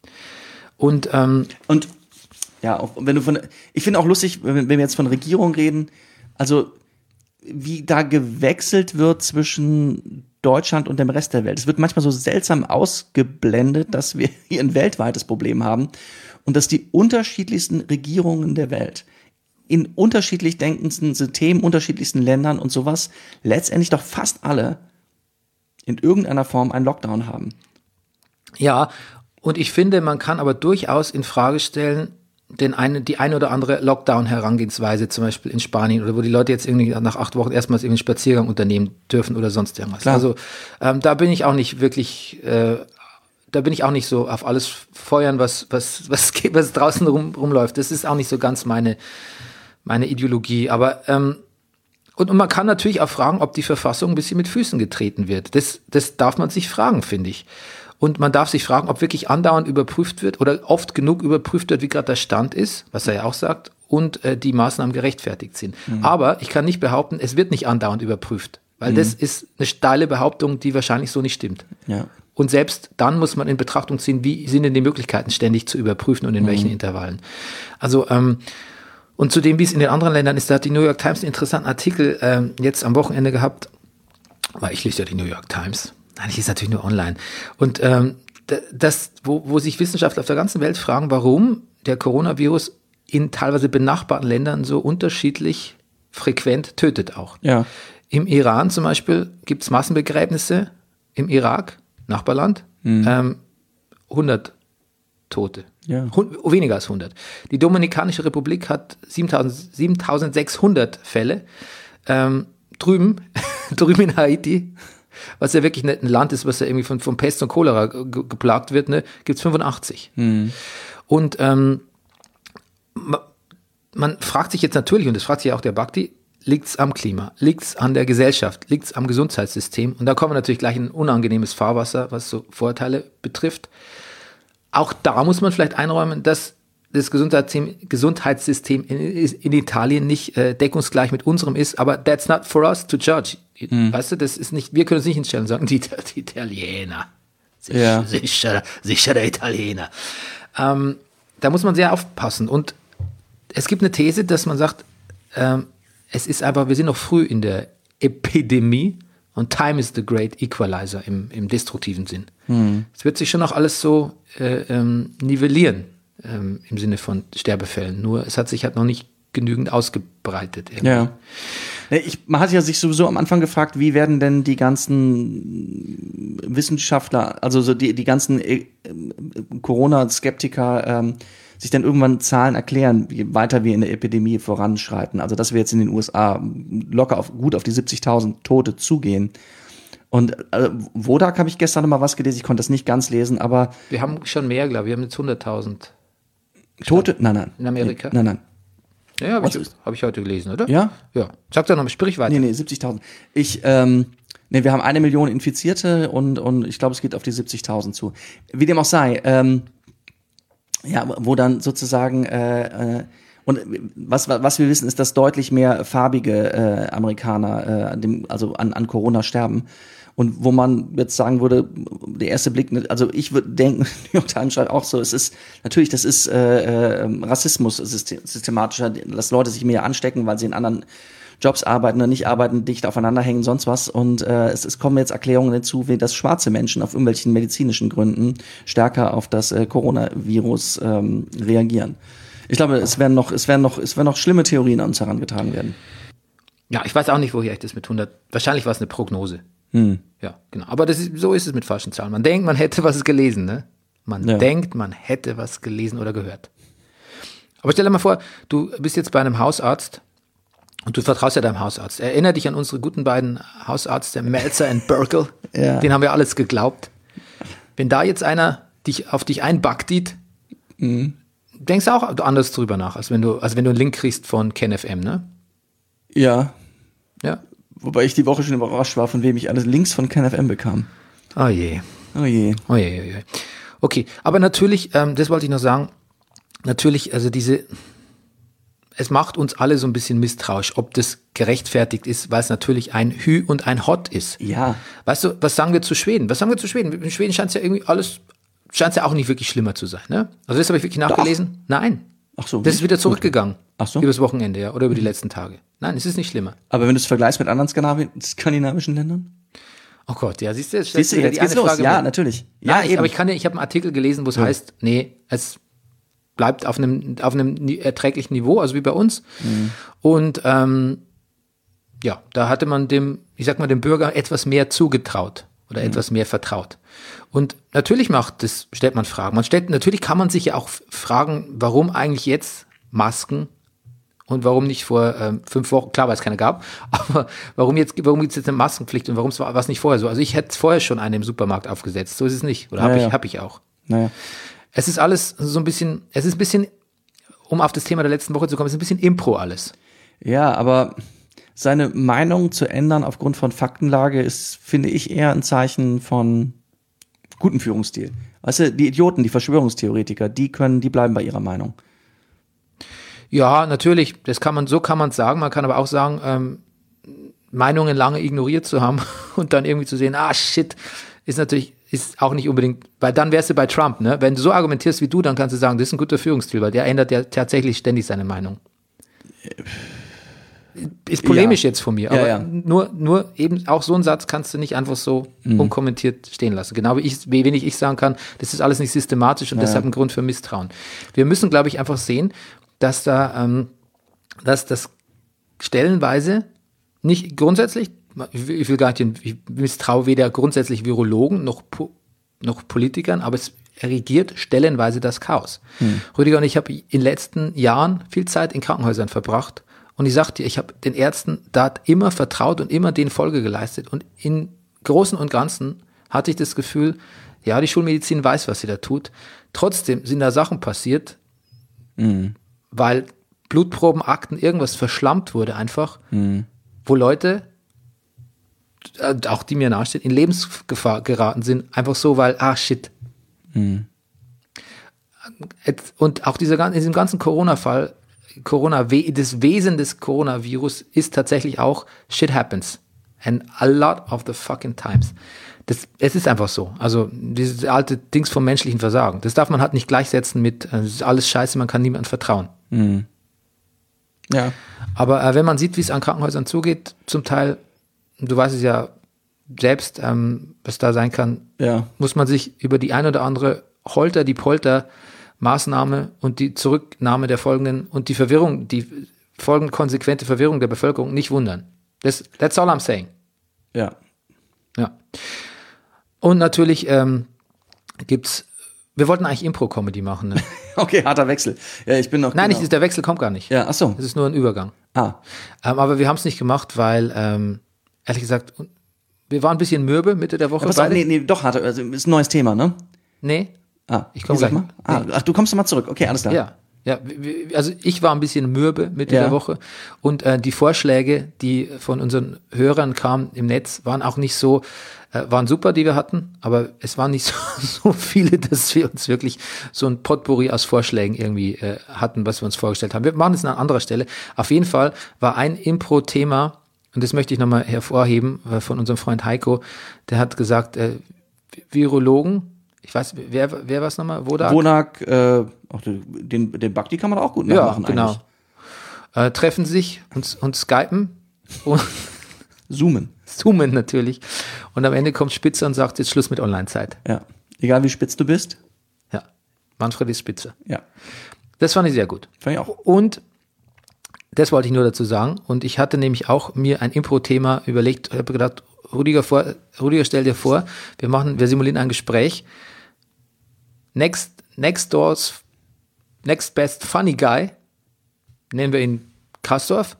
Und ähm, Und ja, auch wenn du von, ich finde auch lustig, wenn, wenn wir jetzt von Regierung reden, also wie da gewechselt wird zwischen Deutschland und dem Rest der Welt. Es wird manchmal so seltsam ausgeblendet, dass wir hier ein weltweites Problem haben und dass die unterschiedlichsten Regierungen der Welt in unterschiedlich denkenden Systemen, unterschiedlichsten Ländern und sowas letztendlich doch fast alle in irgendeiner Form einen Lockdown haben. ja, und ich finde, man kann aber durchaus in Frage stellen, den eine, die eine oder andere Lockdown-Herangehensweise, zum Beispiel in Spanien, oder wo die Leute jetzt irgendwie nach acht Wochen erstmals irgendwie einen Spaziergang unternehmen dürfen oder sonst irgendwas. Klar. Also ähm, da bin ich auch nicht wirklich, äh, da bin ich auch nicht so auf alles feuern, was, was, was, geht, was draußen rum, rumläuft. Das ist auch nicht so ganz meine, meine Ideologie. Aber ähm, und, und man kann natürlich auch fragen, ob die Verfassung ein bisschen mit Füßen getreten wird. Das, das darf man sich fragen, finde ich. Und man darf sich fragen, ob wirklich andauernd überprüft wird oder oft genug überprüft wird, wie gerade der Stand ist, was er ja auch sagt, und äh, die Maßnahmen gerechtfertigt sind. Mhm. Aber ich kann nicht behaupten, es wird nicht andauernd überprüft, weil mhm. das ist eine steile Behauptung, die wahrscheinlich so nicht stimmt. Ja. Und selbst dann muss man in Betrachtung ziehen, wie sind denn die Möglichkeiten, ständig zu überprüfen und in mhm. welchen Intervallen. Also ähm, und zudem, wie es in den anderen Ländern ist, da hat die New York Times einen interessanten Artikel ähm, jetzt am Wochenende gehabt, weil ich lese ja die New York Times. Nein, ich ist natürlich nur online. Und ähm, das, wo, wo sich Wissenschaftler auf der ganzen Welt fragen, warum der Coronavirus in teilweise benachbarten Ländern so unterschiedlich frequent tötet auch. Ja. Im Iran zum Beispiel gibt es Massenbegräbnisse, im Irak, Nachbarland, Mhm. ähm, hundert Tote. Ja. Hun- weniger als hundert. Die Dominikanische Republik hat siebentausend, siebentausendsechshundert Fälle. Ähm, drüben, drüben in Haiti, was ja wirklich ein Land ist, was ja irgendwie von, von Pest und Cholera ge- geplagt wird, ne, gibt es fünfundachtzig. Mhm. Und ähm, ma- man fragt sich jetzt natürlich, und das fragt sich auch der Bhakti, liegt es am Klima, liegt es an der Gesellschaft, liegt es am Gesundheitssystem? Und da kommen wir natürlich gleich in ein unangenehmes Fahrwasser, was so Vorteile betrifft. Auch da muss man vielleicht einräumen, dass das Gesundheitssystem, Gesundheitssystem in, in Italien nicht äh, deckungsgleich mit unserem ist, aber that's not for us to judge. Hm. Weißt du, das ist nicht, wir können uns nicht hinstellen und sagen, die, die Italiener, sicher, Ja. sicher, sicher der Italiener. Ähm, da muss man sehr aufpassen. Und es gibt eine These, dass man sagt, ähm, es ist einfach, wir sind noch früh in der Epidemie und Time is the great equalizer im, im destruktiven Sinn. Hm. Es wird sich schon noch alles so äh, ähm, nivellieren ähm, im Sinne von Sterbefällen. Nur es hat sich halt noch nicht genügend ausgebreitet. irgendwie. Ja. Ich, man hat ja sich sowieso am Anfang gefragt, wie werden denn die ganzen Wissenschaftler, also so die, die ganzen äh, Corona-Skeptiker ähm, sich dann irgendwann Zahlen erklären, wie weiter wir in der Epidemie voranschreiten. Also dass wir jetzt in den U S A locker auf, gut auf die siebzigtausend Tote zugehen. Und äh, Wodak habe ich gestern noch mal was gelesen, ich konnte das nicht ganz lesen, aber Wir haben schon mehr, glaube ich. Wir haben jetzt hunderttausend Tote, nein, nein. in Amerika. Nein, nein. Ja, habe ich, Was ist- hab ich heute gelesen, oder? Ja? Ja. Sag doch noch, sprich weiter. Nee, nee, siebzigtausend. Ich, ähm, nee, wir haben eine Million Infizierte und, und ich glaube, es geht auf die siebzigtausend zu. Wie dem auch sei, ähm, ja, wo dann sozusagen, äh, äh, und was, was wir wissen, ist, dass deutlich mehr farbige äh, Amerikaner äh, an dem, also an, an Corona sterben. Und wo man jetzt sagen würde, der erste Blick, also ich würde denken, New York Times schreibt auch so, es ist, natürlich, das ist äh, äh, Rassismus system, systematischer, dass Leute sich mehr anstecken, weil sie in anderen Jobs arbeiten oder nicht arbeiten, dicht aufeinander hängen, sonst was. Und äh, es, es kommen jetzt Erklärungen dazu, wie dass schwarze Menschen auf irgendwelchen medizinischen Gründen stärker auf das äh, Coronavirus ähm, reagieren. Ich glaube, es werden noch, es werden noch, es werden noch schlimme Theorien an uns herangetragen werden. Ja, ich weiß auch nicht, woher ich das mit hundert, wahrscheinlich war es eine Prognose. Hm. Ja, genau. Aber das ist, so ist es mit falschen Zahlen. Man denkt, man hätte was gelesen, ne? Man Ja. denkt, man hätte was gelesen oder gehört. Aber stell dir mal vor, du bist jetzt bei einem Hausarzt und du vertraust ja deinem Hausarzt. Erinner dich an unsere guten beiden Hausärzte, Melzer und Burkel. Ja. Den haben wir alles geglaubt. Wenn da jetzt einer dich, auf dich einbaktit, Mhm. denkst du auch anders drüber nach, als wenn du, als wenn du einen Link kriegst von KenFM, ne? Ja. Ja. Wobei ich die Woche schon überrascht war, von wem ich alles Links von KenFM bekam. Oh je. Oh je. Oh je, oh je. Okay, aber natürlich, ähm, das wollte ich noch sagen, natürlich, also diese, es macht uns alle so ein bisschen misstrauisch, ob das gerechtfertigt ist, weil es natürlich ein Hü und ein Hot ist. Ja. Weißt du, was sagen wir zu Schweden? Was sagen wir zu Schweden? In Schweden scheint es ja irgendwie alles, scheint es ja auch nicht wirklich schlimmer zu sein, ne? Also das habe ich wirklich nachgelesen. Nein. Ach so. Das ist wieder zurückgegangen. Ach so. Übers Wochenende, ja, oder über die letzten Tage. Nein, es ist nicht schlimmer. Aber wenn du es vergleichst mit anderen Skandinavi- skandinavischen Ländern? Oh Gott, ja, siehst du, jetzt Siehst du, wieder jetzt die geht's eine los. Frage Ja, mit- natürlich. Ja, Ja, ich, eben. aber ich kann ja, ich habe einen Artikel gelesen, wo es heißt, nee, es bleibt auf einem, auf einem ni- erträglichen Niveau, also wie bei uns. Mhm. Und ähm, ja, da hatte man dem, ich sag mal, dem Bürger etwas mehr zugetraut oder Mhm. etwas mehr vertraut. Und natürlich macht das, stellt man Fragen. Man stellt, natürlich kann man sich ja auch f- fragen, warum eigentlich jetzt Masken und warum nicht vor ähm, fünf Wochen, klar, weil es keine gab, aber warum jetzt, warum gibt es jetzt eine Maskenpflicht und warum war es nicht vorher so? Also ich hätte vorher schon eine im Supermarkt aufgesetzt, so ist es nicht. Oder habe Ja, ich, ja. hab ich auch. Naja. Es ist alles so ein bisschen, es ist ein bisschen, um auf das Thema der letzten Woche zu kommen, es ist ein bisschen Impro alles. Ja, aber seine Meinung zu ändern aufgrund von Faktenlage ist, finde ich, eher ein Zeichen von gutem Führungsstil. Weißt du, die Idioten, die Verschwörungstheoretiker, die können, die bleiben bei ihrer Meinung. Ja, natürlich, das kann man, so kann man es sagen. Man kann aber auch sagen, ähm, Meinungen lange ignoriert zu haben und dann irgendwie zu sehen, ah shit, ist natürlich, ist auch nicht unbedingt, weil dann wärst du bei Trump, ne? Wenn du so argumentierst wie du, dann kannst du sagen, das ist ein guter Führungsstil, weil der ändert ja tatsächlich ständig seine Meinung. Ist polemisch Ja. jetzt von mir, Ja, aber ja. nur, nur eben auch so einen Satz kannst du nicht einfach so unkommentiert stehen lassen. Genau wie ich, wie wenig ich sagen kann, das ist alles nicht systematisch und deshalb ein Grund für Misstrauen. Wir müssen, glaube ich, einfach sehen, dass da, ähm, dass das stellenweise nicht grundsätzlich, ich will, ich will gar nicht, ich misstraue weder grundsätzlich Virologen noch, po, noch Politikern, aber es regiert stellenweise das Chaos. Hm. Rüdiger und ich habe in den letzten Jahren viel Zeit in Krankenhäusern verbracht und ich sag dir, ich habe den Ärzten da immer vertraut und immer denen Folge geleistet und im Großen und Ganzen hatte ich das Gefühl, ja, die Schulmedizin weiß, was sie da tut. Trotzdem sind da Sachen passiert, Mhm. weil Blutprobenakten, irgendwas verschlammt wurde einfach, Mhm. wo Leute, äh, auch die mir nahestehen, in Lebensgefahr geraten sind, einfach so, weil, ah shit. Mhm. Jetzt- Und auch dieser, gan- in diesem ganzen Corona-Fall, Corona, das Wesen des Coronavirus ist tatsächlich auch, shit happens. And a lot of the fucking times. Das, es ist einfach so. Also dieses alte Dings vom menschlichen Versagen. Das darf man halt nicht gleichsetzen mit, äh, das ist alles scheiße, man kann niemandem vertrauen. Mhm. Ja. Aber äh, wenn man sieht, wie es an Krankenhäusern zugeht, zum Teil, du weißt es ja selbst, ähm, was da sein kann, Ja. muss man sich über die ein oder andere Holter, die Polter Maßnahme und die Zurücknahme der folgenden und die Verwirrung, die folgende konsequente Verwirrung der Bevölkerung nicht wundern. Das, that's all I'm saying. Ja. Ja. Und natürlich ähm, gibt's, wir wollten eigentlich Impro-Comedy machen. Ne? Okay, harter Wechsel. Ja, ich bin noch. Nein, genau. nicht, der Wechsel kommt gar nicht. Ja, ach so. Es ist nur ein Übergang. Ah. Ähm, aber wir haben es nicht gemacht, weil, ähm, ehrlich gesagt, wir waren ein bisschen mürbe Mitte der Woche. Ja, pass auf, beide. nee, nee, doch harter, also ist ein neues Thema, ne? Nee. Ah, Ich komm nee, sag gleich. mal. Ah, ach, du kommst nochmal zurück. Okay, alles klar. Ja. Ja, w- w- also ich war ein bisschen mürbe Mitte Ja. der Woche und äh, die Vorschläge, die von unseren Hörern kamen im Netz, waren auch nicht so, äh, waren super, die wir hatten, aber es waren nicht so, so viele, dass wir uns wirklich so ein Potpourri aus Vorschlägen irgendwie äh, hatten, was wir uns vorgestellt haben. Wir machen es an anderer Stelle. Auf jeden Fall war ein Impro-Thema, und das möchte ich nochmal hervorheben, äh, von unserem Freund Heiko, der hat gesagt, äh, Virologen, ich weiß, wer, wer war es nochmal? Wodak? Wonak, äh, auch den, den Bug, die kann man auch gut Ja, nachmachen genau. eigentlich. Äh, treffen sich und, und skypen und Zoomen. zoomen natürlich. Und am Ende kommt Spitzer und sagt, jetzt Schluss mit Online-Zeit. Ja. Egal wie spitz du bist. Ja, Manfred ist Spitze. Ja. Das fand ich sehr gut. Fand ich auch. Und das wollte ich nur dazu sagen. Und ich hatte nämlich auch mir ein Impro-Thema überlegt. Ich habe gedacht, Rüdiger, vor, Rüdiger, stell dir vor, wir machen, wir simulieren ein Gespräch. Next, next doors, next best funny guy, nennen wir ihn Kastorf,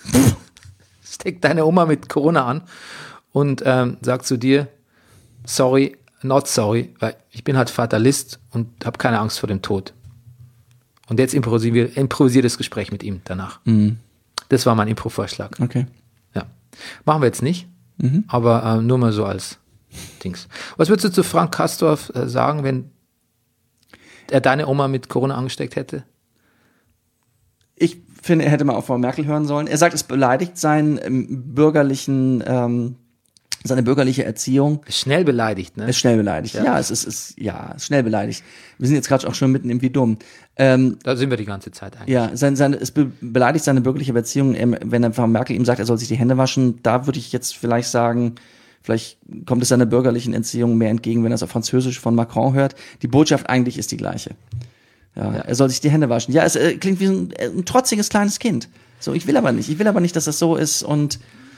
steckt deine Oma mit Corona an und ähm, sagt zu dir, sorry, not sorry, weil ich bin halt Fatalist und habe keine Angst vor dem Tod. Und jetzt improvisiere improvisier das Gespräch mit ihm danach. Mhm. Das war mein Impro-Vorschlag. Okay. Ja. Machen wir jetzt nicht, aber äh, nur mal so als Dings. Was würdest du zu Frank Kastorf äh, sagen, wenn er deine Oma mit Corona angesteckt hätte? Ich finde, er hätte mal auf Frau Merkel hören sollen. Er sagt, es beleidigt seinen ähm, bürgerlichen, ähm, seine bürgerliche Erziehung. Schnell beleidigt, ne? Es ist schnell beleidigt. Ja, ja es ist, ist, ja, es ist schnell beleidigt. Wir sind jetzt gerade auch schon mitten im Wie dumm. Ähm, da sind wir die ganze Zeit eigentlich. Ja, sein, sein, es be- beleidigt seine bürgerliche Erziehung, ähm, wenn Frau Merkel ihm sagt, er soll sich die Hände waschen. Da würde ich jetzt vielleicht sagen, vielleicht kommt es seiner bürgerlichen Erziehung mehr entgegen, wenn er es auf Französisch von Macron hört. Die Botschaft eigentlich ist die gleiche. Ja, ja. Er soll sich die Hände waschen. Ja, es äh, klingt wie ein, äh, ein trotziges kleines Kind. So, ich will aber nicht. Ich will aber nicht, dass das so ist. Und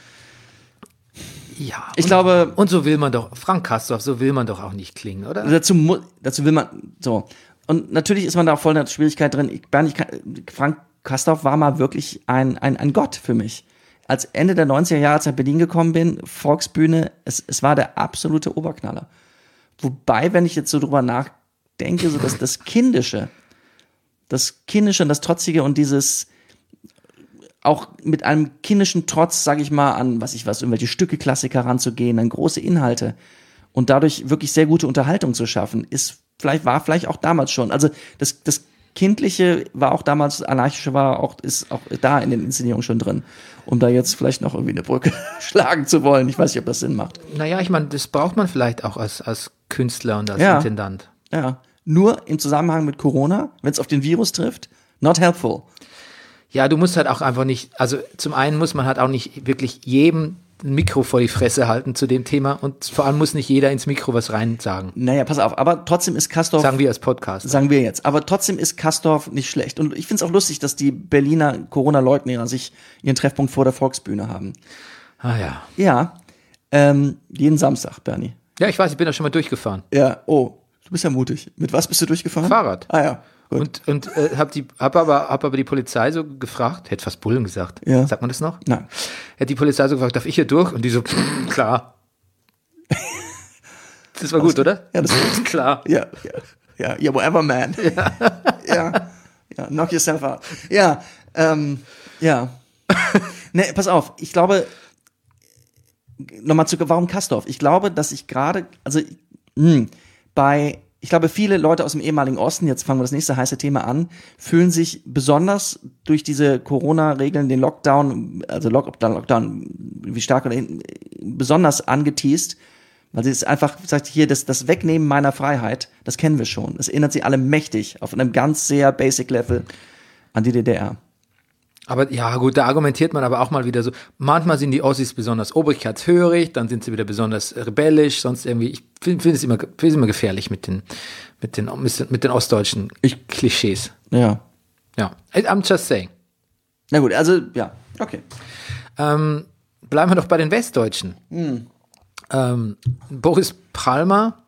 ja, ich und, glaube. Und so will man doch, Frank Kastorf, so will man doch auch nicht klingen, oder? Dazu, mu- dazu will man, so. Und natürlich ist man da auch voll in der Schwierigkeit drin. Ich, Bernd, ich kann, Frank Kastorf war mal wirklich ein, ein, ein Gott für mich. Als Ende der neunziger Jahre, als ich nach Berlin gekommen bin, Volksbühne, es, es war der absolute Oberknaller. Wobei, wenn ich jetzt so drüber nachdenke, so dass das Kindische, das Kindische und das Trotzige und dieses auch mit einem kindischen Trotz, sage ich mal, an, was ich was, irgendwelche Stücke Klassiker ranzugehen, an große Inhalte und dadurch wirklich sehr gute Unterhaltung zu schaffen, ist vielleicht, war vielleicht auch damals schon. Also das, das Kindliche war auch damals, Anarchische war auch, ist auch da in den Inszenierungen schon drin, um da jetzt vielleicht noch irgendwie eine Brücke schlagen zu wollen. Ich weiß nicht, ob das Sinn macht. Naja, ich meine, das braucht man vielleicht auch als, als Künstler und als ja. Intendant. Ja, nur im Zusammenhang mit Corona, wenn es auf den Virus trifft, not helpful. Ja, du musst halt auch einfach nicht, also zum einen muss man halt auch nicht wirklich jedem ein Mikro vor die Fresse halten zu dem Thema und vor allem muss nicht jeder ins Mikro was rein sagen. Naja, pass auf, aber trotzdem ist Kastorf... Sagen wir als Podcast. Sagen wir jetzt. Aber trotzdem ist Kastorf nicht schlecht. Und ich finde es auch lustig, dass die Berliner Corona-Leugner sich ihren Treffpunkt vor der Volksbühne haben. Ah ja. Ja, ähm, jeden Samstag, Bernie. Ja, ich weiß, ich bin da schon mal durchgefahren. Ja, oh, du bist ja mutig. Mit was bist du durchgefahren? Fahrrad. Ah ja, gut. Und, und äh, hab, die, hab, aber, hab aber die Polizei so gefragt, hätte fast Bullen gesagt. Ja. Sagt man das noch? Nein. Hätte die Polizei so gefragt, darf ich hier durch? Und die so, klar. Das war gut, oder? Ja, das war klar. Ja, ja, ja, yeah, whatever, man. Ja. ja, ja, knock yourself out. Ja, ähm, ja. Ne, pass auf, ich glaube, nochmal zu, warum Kastorf? Ich glaube, dass ich gerade, also, mh, bei, ich glaube, viele Leute aus dem ehemaligen Osten, jetzt fangen wir das nächste heiße Thema an, fühlen sich besonders durch diese Corona-Regeln, den Lockdown, also Lockdown, Lockdown, wie stark oder besonders angeteast, weil sie ist einfach, sagt hier, das, das Wegnehmen meiner Freiheit, das kennen wir schon. Das erinnert sie alle mächtig auf einem ganz sehr basic Level an die D D R. Aber ja gut, da argumentiert man aber auch mal wieder so, manchmal sind die Ossis besonders obrigkeitshörig, dann sind sie wieder besonders rebellisch, sonst irgendwie, ich finde find es immer, find es immer gefährlich mit den, mit den, mit den ostdeutschen ich, Klischees. Ja. Ja, I'm just saying. Na gut, also, ja, okay. Ähm, bleiben wir doch bei den Westdeutschen. Hm. Ähm, Boris Palmer,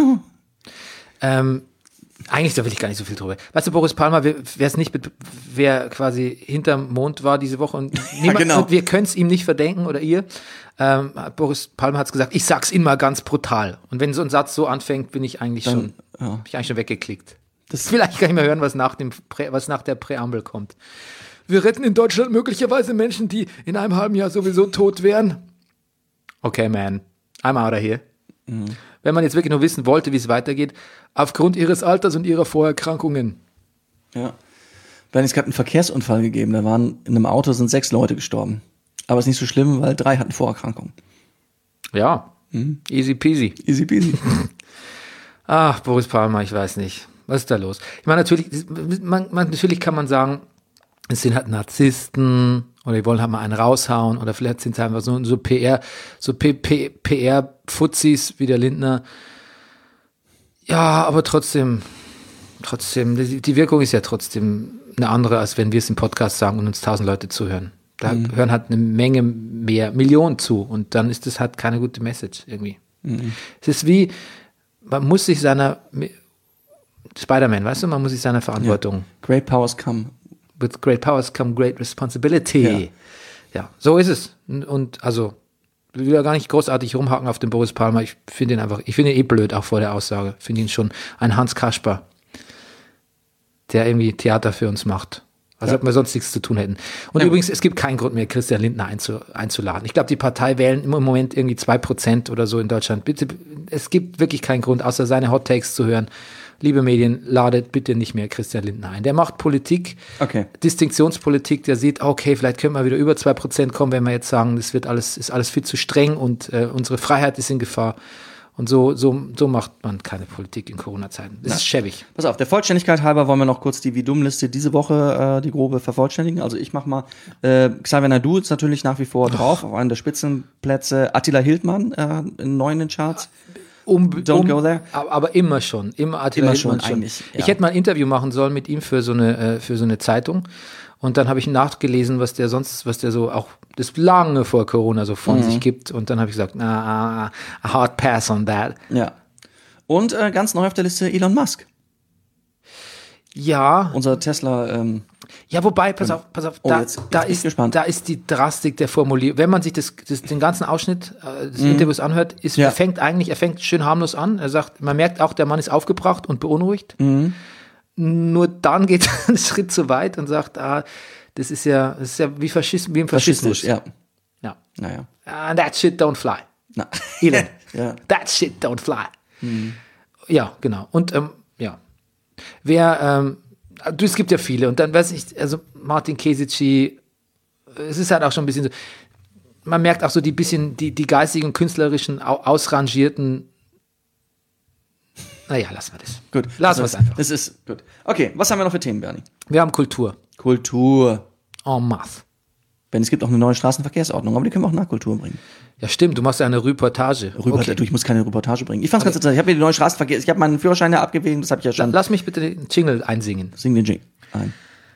ähm, eigentlich, da will ich gar nicht so viel drüber. Weißt du, Boris Palmer, wer es nicht, wer quasi hinterm Mond war diese Woche und, niemand, ja, genau. und wir können es ihm nicht verdenken oder ihr. Ähm, Boris Palmer hat es gesagt, ich sag's Ihnen mal ganz brutal. Und wenn so ein Satz so anfängt, bin ich eigentlich Dann, schon, ja. bin ich eigentlich schon weggeklickt. Das Vielleicht kann ich mal hören, was nach dem, Prä, was nach der Präambel kommt. Wir retten in Deutschland möglicherweise Menschen, die in einem halben Jahr sowieso tot wären. Okay, man, I'm out of here. Mhm. Wenn man jetzt wirklich nur wissen wollte, wie es weitergeht, aufgrund ihres Alters und ihrer Vorerkrankungen. Ja. Wenn es gab einen Verkehrsunfall gegeben, da waren in einem Auto sind sechs Leute gestorben. Aber ist nicht so schlimm, weil drei hatten Vorerkrankungen. Ja, mhm. easy peasy. Easy peasy. Ach, Boris Palmer, ich weiß nicht. Was ist da los? Ich meine, natürlich, man, man, natürlich kann man sagen, es sind halt Narzissten oder die wollen halt mal einen raushauen oder vielleicht sind es einfach so, so P R, so P R-Fuzis wie der Lindner. Ja, aber trotzdem, trotzdem, die, die Wirkung ist ja trotzdem eine andere, als wenn wir es im Podcast sagen und uns tausend Leute zuhören. Da mhm. hören halt eine Menge mehr, Millionen zu und dann ist das halt keine gute Message irgendwie. Mhm. Es ist wie, man muss sich seiner, Spider-Man, weißt du, man muss sich seiner Verantwortung. Ja. Great powers come. With great powers come great responsibility. Ja, ja, so ist es. Und, und also, ich will ja gar nicht großartig rumhaken auf den Boris Palmer. Ich finde ihn einfach, ich finde ihn eh blöd, auch vor der Aussage. Ich finde ihn schon ein Hans Kasper, der irgendwie Theater für uns macht. Als ja. ob wir sonst nichts zu tun hätten. Und ja. übrigens, es gibt keinen Grund mehr, Christian Lindner einzu, einzuladen. Ich glaube, die Partei wählen im Moment irgendwie zwei Prozent oder so in Deutschland. Bitte, es gibt wirklich keinen Grund, außer seine Hot Takes zu hören. liebe Medien, ladet bitte nicht mehr Christian Lindner ein. Der macht Politik, Okay. Distinktionspolitik, der sieht, okay, vielleicht können wir wieder über zwei Prozent kommen, wenn wir jetzt sagen, das wird alles, ist alles viel zu streng und äh, unsere Freiheit ist in Gefahr. Und so, so, so macht man keine Politik in Corona-Zeiten. Das Na. ist schäbig. Pass auf, der Vollständigkeit halber wollen wir noch kurz die Wie-Dumm-Liste diese Woche, äh, die grobe, vervollständigen. Also ich mach mal, äh, Xavier Naidoo ist natürlich nach wie vor drauf, auf einem der Spitzenplätze. Attila Hildmann, äh, in neun in den Charts. Um, Don't um, go there. Aber, aber immer schon, immer Attila Immer Hildmann schon, schon. eigentlich, ja. Ich hätte mal ein Interview machen sollen mit ihm für so eine, äh, für so eine Zeitung. Und dann habe ich nachgelesen, was der sonst, was der so auch das lange vor Corona so von Mhm. sich gibt. Und dann habe ich gesagt, na, a hard pass on that. Ja. Und äh, ganz neu auf der Liste Elon Musk, Ja, unser Tesla. Ähm, ja, wobei, pass auf, pass auf, Oh, da, jetzt- jetzt da, bin ich ist, gespannt. da ist die Drastik der Formulierung. Wenn man sich das, das, den ganzen Ausschnitt äh, des Interviews anhört, ist, Mhm. Ja. er fängt eigentlich, er fängt schön harmlos an. Er sagt, man merkt auch, der Mann ist aufgebracht und beunruhigt. Mhm. Nur dann geht er einen Schritt zu weit und sagt, ah, das ist ja, das ist ja wie, Faschis, wie im Faschismus. faschistisch, ja. Ja. Naja. And that shit don't fly. Na. Elon. Ja. That shit don't fly. Ja, genau. Und ähm, ja. Wer, ähm, du, es gibt ja viele. Und dann weiß ich, also Martin Kesici, es ist halt auch schon ein bisschen so, man merkt auch so die bisschen, die, die geistigen, künstlerischen, au- ausrangierten, naja, lassen wir das. Gut. Lassen wir das es einfach. Das ist gut. Okay, was haben wir noch für Themen, Bernie? Wir haben Kultur. Kultur. En masse. Wenn es gibt auch eine neue Straßenverkehrsordnung, aber die können wir auch nach Kultur bringen. Ja, stimmt, du machst ja eine Reportage. Rüber, Okay. du, ich muss keine Reportage bringen. Ich fand's ganz interessant. Ich habe mir die neue Straßenverkehr, ich habe meinen Führerschein ja abgewählt, das habe ich ja schon. Lass mich bitte den Jingle einsingen. Sing den Jingle ein.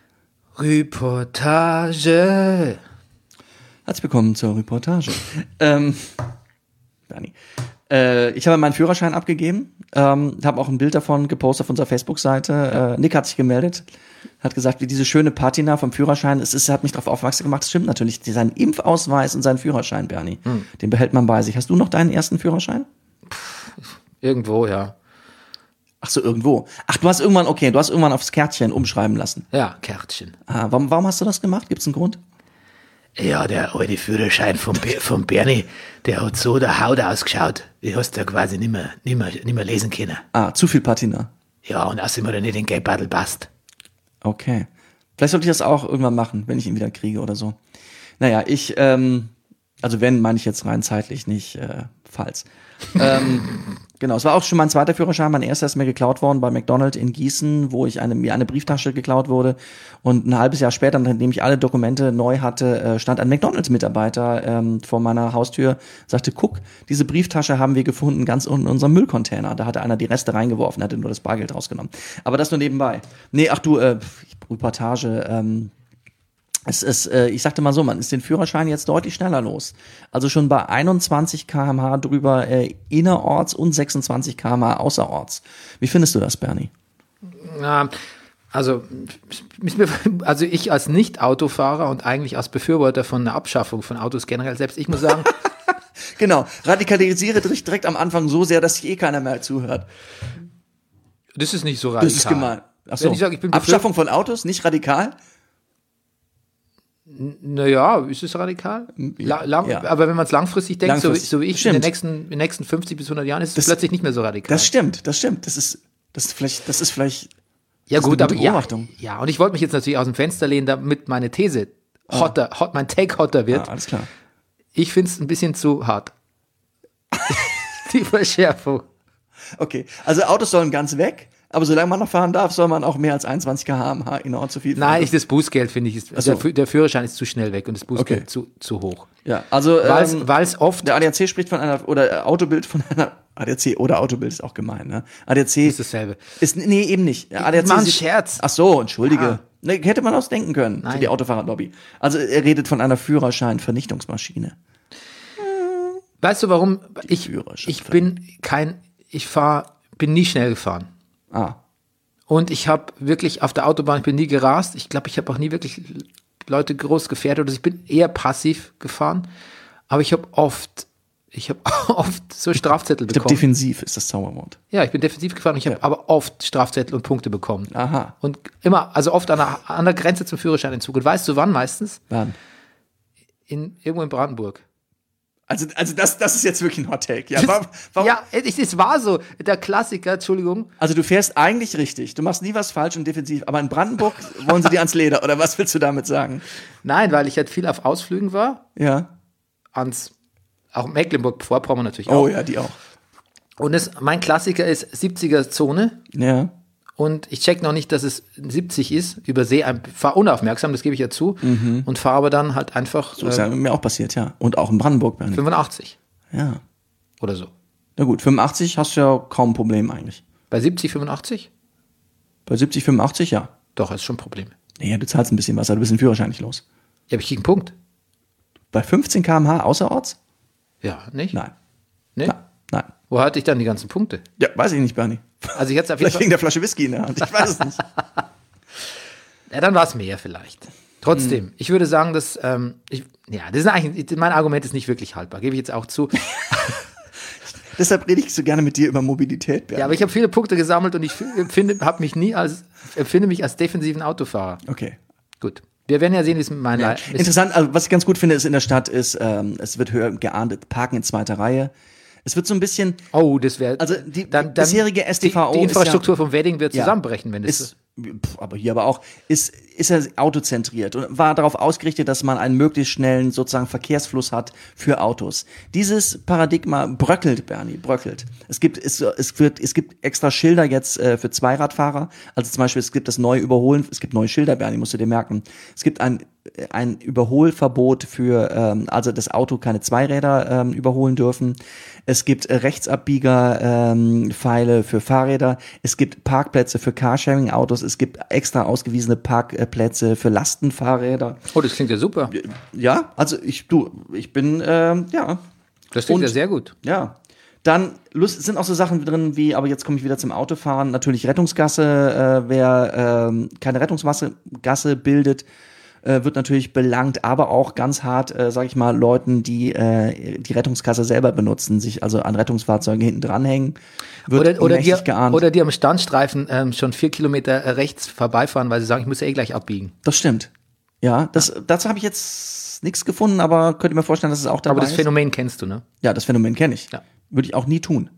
Reportage. Herzlich willkommen zur Reportage. ähm, Bernie. Äh, ich habe meinen Führerschein abgegeben, ähm, habe auch ein Bild davon gepostet auf unserer Facebook-Seite. Äh, Nick hat sich gemeldet, hat gesagt, wie diese schöne Patina vom Führerschein, es ist, hat mich darauf aufmerksam gemacht, das stimmt natürlich, seinen Impfausweis und seinen Führerschein, Bernie, den behält man bei sich. Hast du noch deinen ersten Führerschein? Irgendwo, ja. Ach so, irgendwo. Ach, du hast irgendwann, okay, du hast irgendwann aufs Kärtchen umschreiben lassen. Ja, Kärtchen. Ah, warum, warum hast du das gemacht? Gibt's einen Grund? Ja, der alte Führerschein vom, Be- vom Bernie, der hat so der Haut ausgeschaut. Ich hast da quasi nicht mehr, nicht mehr, nicht mehr lesen können. Ah, zu viel Patina. Ja, und außerdem hat er nicht den Geldbeutel passt. Okay. Vielleicht sollte ich das auch irgendwann machen, wenn ich ihn wieder kriege oder so. Naja, ich, ähm, also wenn, meine ich jetzt rein zeitlich, nicht äh, falls. ähm, genau, es war auch schon mein zweiter Führerschein. Mein erster ist mir geklaut worden bei McDonald's in Gießen, wo ich eine, mir eine Brieftasche geklaut wurde. Und ein halbes Jahr später, nachdem ich alle Dokumente neu hatte, äh, stand ein McDonald's-Mitarbeiter ähm, vor meiner Haustür, sagte, guck, diese Brieftasche haben wir gefunden ganz unten in unserem Müllcontainer. Da hatte einer die Reste reingeworfen, hatte nur das Bargeld rausgenommen. Aber das nur nebenbei. Nee, ach du, äh, Reportage, ähm, Es ist, äh, ich sagte mal so, man ist den Führerschein jetzt deutlich schneller los. Also schon bei einundzwanzig Kilometer pro Stunde drüber äh, innerorts und sechsundzwanzig Kilometer pro Stunde außerorts. Wie findest du das, Bernie? Ja, also, also ich als Nicht-Autofahrer und eigentlich als Befürworter von einer Abschaffung von Autos generell, selbst ich muss sagen, Genau, radikalisiere dich direkt am Anfang so sehr, dass sich eh keiner mehr zuhört. das ist nicht so radikal. Das ist gemein. Ach so. Wenn ich sage, ich bin Abschaffung von Autos, nicht radikal? Naja, ist es radikal? La lang, Ja. Aber wenn man es langfristig denkt, Langfristig. So, so wie ich, Stimmt. in den, nächsten, in den nächsten fünfzig bis hundert Jahren ist es Das- plötzlich nicht mehr so radikal. Das stimmt, das stimmt. Das ist, das ist vielleicht, das ist vielleicht. ja das ist gut, eine aber gute ja, Beobachtung. ja, und ich wollte mich jetzt natürlich aus dem Fenster lehnen, damit meine These hotter, hot, mein Take hotter wird. Ah, alles klar. Ich finde es ein bisschen zu hart. Die Verschärfung. Okay, also Autos sollen ganz weg, aber solange man noch fahren darf, soll man auch mehr als einundzwanzig Kilometer pro Stunde innerorts zu viel fahren. Nein, ich, das Bußgeld finde ich, ist, Ach so. der, Fü- der Führerschein ist zu schnell weg und das Bußgeld Okay. zu, zu hoch. Ja, also ähm, Weil es oft, der A D A C spricht von einer, oder äh, Autobild von einer, A D A C oder Autobild ist auch gemein, ne? A D A C ist dasselbe. ist, nee, eben nicht. A D A C mach einen sieht- Scherz. Ach so, entschuldige. Ah. Ne, hätte man ausdenken können, für Nein. die Autofahrerlobby. Also er redet von einer Führerschein-Vernichtungsmaschine. Weißt du warum? Ich, Führerschein. ich bin kein, ich fahre, bin nie schnell gefahren. Ah, Und ich habe wirklich auf der Autobahn, ich bin nie gerast. Ich glaube, ich habe auch nie wirklich Leute groß gefährdet. Also ich bin eher passiv gefahren. Aber ich habe oft, ich habe oft so Strafzettel ich glaube, bekommen. defensiv ist das Zauberwort. Ja, ich bin defensiv gefahren und ich habe aber oft Strafzettel und Punkte bekommen. Aha. Und immer, also oft an der, an der Grenze zum Führerscheinentzug. Und weißt du wann meistens? Wann? In, irgendwo in Brandenburg. Also, also das, das ist jetzt wirklich ein Hot Take. Ja, warum, warum? Ja, es, es war so. Der Klassiker, Entschuldigung. Also du fährst eigentlich richtig. Du machst nie was falsch und defensiv. Aber in Brandenburg wollen sie dir ans Leder. Oder was willst du damit sagen? Nein, weil ich halt viel auf Ausflügen war. Ja. Ans, auch Mecklenburg-Vorpommern natürlich auch. Oh ja, die auch. Und es, mein Klassiker ist siebziger-Zone. Ja. Und ich check noch nicht, dass es siebzig ist. Übersehe, fahre unaufmerksam, das gebe ich ja zu. Mhm. Und fahre aber dann halt einfach So ist ja mir auch passiert, ja. Und auch in Brandenburg. Bernie. fünfundachtzig Ja. oder so. Na gut, fünfundachtzig hast du ja kaum ein Problem eigentlich. Bei siebzig, fünfundachtzig? Bei siebzig, fünfundachtzig, ja. Doch, ist schon ein Problem. Naja, du zahlst ein bisschen was, aber du bist den Führerschein nicht los. Ja, aber ich krieg einen Punkt. Bei fünfzehn Kilometer pro Stunde außerorts? Ja, nicht? Nein. Nee? Nein. Nein. Wo hatte ich dann die ganzen Punkte? Ja, weiß ich nicht, Bernie. Also jetzt auf jeden Vielleicht Fall. wegen der Flasche Whisky in der Hand. Ich weiß es nicht. Ja, dann war es mehr vielleicht. Trotzdem, Hm. ich würde sagen, dass, ähm, ich, ja, das ist eigentlich, mein Argument ist nicht wirklich haltbar, gebe ich jetzt auch zu. Deshalb rede ich so gerne mit dir über Mobilität, Bernie. Ja, aber ich habe viele Punkte gesammelt und ich finde, habe mich nie als, empfinde mich als defensiven Autofahrer. Okay. Gut. Wir werden ja sehen, wie es mit meinem Ja. Leid ist. Interessant, also was ich ganz gut finde, ist in der Stadt ist, ähm, es wird höher geahndet, Parken in zweiter Reihe. Es wird so ein bisschen, Oh, das wäre. also die, die bisherige S T V O Die, die Infrastruktur ist ja, vom Wedding wird Ja. zusammenbrechen, wenn das. ist, pf, aber hier aber auch, ist, ist er autozentriert und war darauf ausgerichtet, dass man einen möglichst schnellen sozusagen Verkehrsfluss hat für Autos. Dieses Paradigma bröckelt, Bernie, bröckelt. Es gibt, es, es wird, es gibt extra Schilder jetzt äh, für Zweiradfahrer. Also zum Beispiel, es gibt das neue Überholen, es gibt neue Schilder, Bernie, musst du dir merken. Es gibt ein, ein Überholverbot für, ähm, also das Auto keine Zweiräder ähm, überholen dürfen. Es gibt äh, Rechtsabbieger, ähm, Pfeile für Fahrräder. Es gibt Parkplätze für Carsharing-Autos. Es gibt extra ausgewiesene Parkplätze für Lastenfahrräder. Oh, das klingt ja super. Ja, also ich, du, ich bin, ähm, ja, Das klingt Und- ja sehr gut. ja. Dann Lust, sind auch so Sachen drin wie, aber jetzt komme ich wieder zum Autofahren, natürlich Rettungsgasse, äh, wer ähm, keine Rettungsgasse Gasse bildet, äh, wird natürlich belangt, aber auch ganz hart, äh, sage ich mal, Leuten, die äh, die Rettungskasse selber benutzen, sich also an Rettungsfahrzeugen hinten dranhängen, wird Oder, oder, die, mächtig geahndet. oder die am Standstreifen ähm, schon vier Kilometer äh, rechts vorbeifahren, weil sie sagen, ich muss ja eh gleich abbiegen. Das stimmt. Ja, das, dazu habe ich jetzt nichts gefunden, aber könnte mir vorstellen, dass es auch dabei Aber das ist. Phänomen kennst du, ne? Ja, das Phänomen kenne ich. Ja. Würde ich auch nie tun.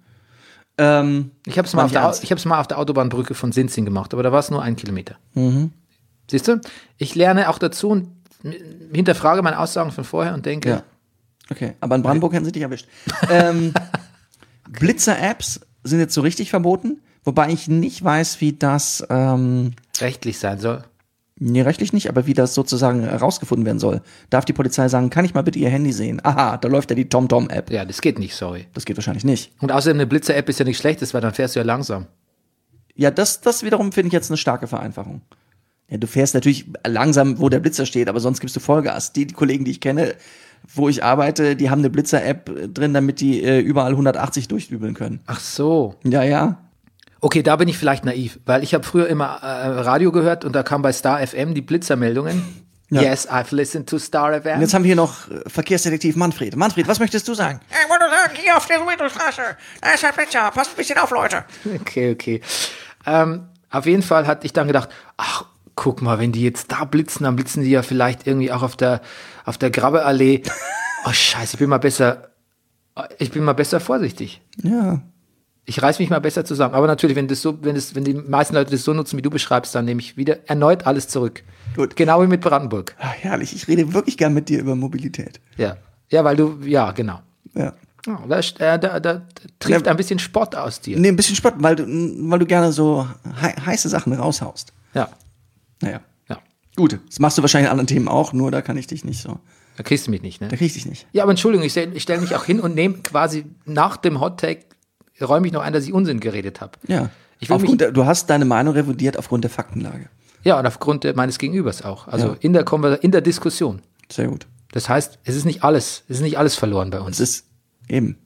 Ähm, Ich habe es mal, Mach auf ich der Au- ernst. ich hab's mal auf der Autobahnbrücke von Sinzing gemacht, aber da war es nur ein Kilometer. Mhm. Siehst du? Ich lerne auch dazu und hinterfrage meine Aussagen von vorher und denke, Ja. Okay, aber in Brandenburg hätten sie dich erwischt. ähm, Blitzer-Apps sind jetzt so richtig verboten, wobei ich nicht weiß, wie das, ähm, rechtlich sein soll. nee, rechtlich nicht, aber wie das sozusagen herausgefunden werden soll. Darf die Polizei sagen, kann ich mal bitte ihr Handy sehen? Aha, da läuft ja die TomTom-App. Ja, das geht nicht, sorry. Das geht wahrscheinlich nicht. Und außerdem eine Blitzer-App ist ja nicht schlecht, weil dann fährst du ja langsam. Ja, das, das wiederum finde ich jetzt eine starke Vereinfachung. Ja, du fährst natürlich langsam, wo der Blitzer steht, aber sonst gibst du Vollgas. Die, die Kollegen, die ich kenne, wo ich arbeite, die haben eine Blitzer-App drin, damit die äh, überall hundertachtzig durchdübeln können. Ach so. Ja, ja. Okay, da bin ich vielleicht naiv, weil ich habe früher immer äh, Radio gehört und da kam bei Star F M die Blitzermeldungen. Ja. Yes, I've listened to Star F Und M. jetzt haben wir hier noch äh, Verkehrsdetektiv Manfred. Manfred, was möchtest du sagen? Ich wollte sagen, hier auf der Windows-Straße, da ist ein Blitzer. Passt ein bisschen auf, Leute. Okay, okay. Ähm, auf jeden Fall hatte ich dann gedacht, ach, guck mal, wenn die jetzt da blitzen, dann blitzen die ja vielleicht irgendwie auch auf der, auf der Grabbeallee. Oh, scheiße, ich bin mal besser, ich bin mal besser vorsichtig. Ja. Ich reiß mich mal besser zusammen. Aber natürlich, wenn das so, wenn das, wenn die meisten Leute das so nutzen, wie du beschreibst, dann nehme ich wieder erneut alles zurück. Gut. Genau wie mit Brandenburg. Ach, herrlich, ich rede wirklich gern mit dir über Mobilität. Ja. Ja, weil du, ja, genau. Ja. Ja, da, äh, da, da trifft Ja. ein bisschen Spott aus dir. Nee, ein bisschen Spott, weil du, weil du gerne so hei heiße Sachen raushaust. Ja. Naja. Ja. Gut, das machst du wahrscheinlich in anderen Themen auch, nur da kann ich dich nicht so. Da kriegst du mich nicht, ne? Da krieg ich dich nicht. Ja, aber Entschuldigung, ich stelle stell mich auch hin und nehme quasi nach dem Hottag, räume ich noch ein, dass ich Unsinn geredet habe. Ja. Ich will aufgrund mich- der, du hast deine Meinung revidiert aufgrund der Faktenlage. Ja, und aufgrund der, meines Gegenübers auch. Also Ja. in der Konver in der Diskussion. Sehr gut. Das heißt, es ist nicht alles, es ist nicht alles verloren bei Es uns. ist eben.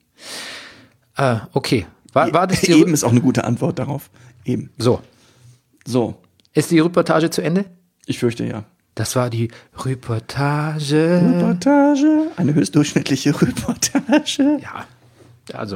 Äh, okay. War, war das die Eben ist auch eine gute Antwort darauf. Eben. So. So, Ist die Reportage zu Ende? ich fürchte ja. Das war die Reportage. Reportage, eine höchst durchschnittliche Reportage. Ja. Also,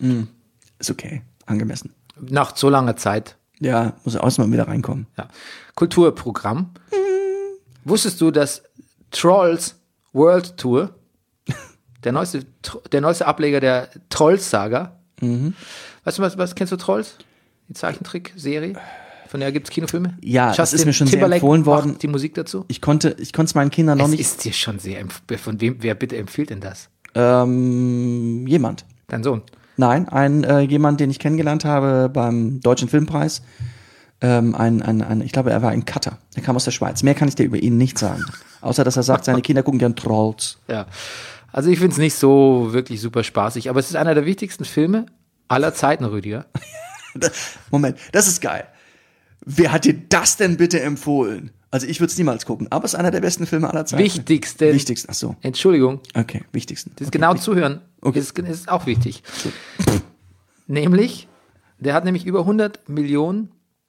Ist okay, angemessen. nach so langer Zeit. Ja, muss erstmal wieder reinkommen. Ja. Kulturprogramm. Wusstest du, dass Trolls World Tour, Der neueste, der neueste Ableger der Trolls-Saga. Mhm. Weißt du, was, was kennst du Trolls? Die Zeichentrick-Serie? Von der gibt es Kinofilme? Ja, das Justin ist mir schon Timberlake sehr empfohlen worden. macht die Musik dazu? Ich konnte ich konnte es meinen Kindern noch Es nicht. ist dir schon sehr empf- Von wem, wer bitte empfiehlt denn das? Ähm, jemand. Dein Sohn. Nein, ein äh, jemand, den ich kennengelernt habe beim Deutschen Filmpreis. Ähm, ein, ein, ein, ich glaube, er war ein Cutter. Er kam aus der Schweiz. Mehr kann ich dir über ihn nicht sagen. Außer, dass er sagt, seine Kinder gucken gern Trolls. Ja. Also ich finde es nicht so wirklich super spaßig, aber es ist einer der wichtigsten Filme aller Zeiten, Rüdiger. Moment, das ist geil. Wer hat dir das denn bitte empfohlen? Also ich würde es niemals gucken, aber es ist einer der besten Filme aller Zeiten. Wichtigsten. Wichtigsten, ach so. Entschuldigung. Okay, wichtigsten. Das ist okay. genau zuhören. Okay. Ist, ist auch wichtig. Nämlich, der hat nämlich über hundert Millionen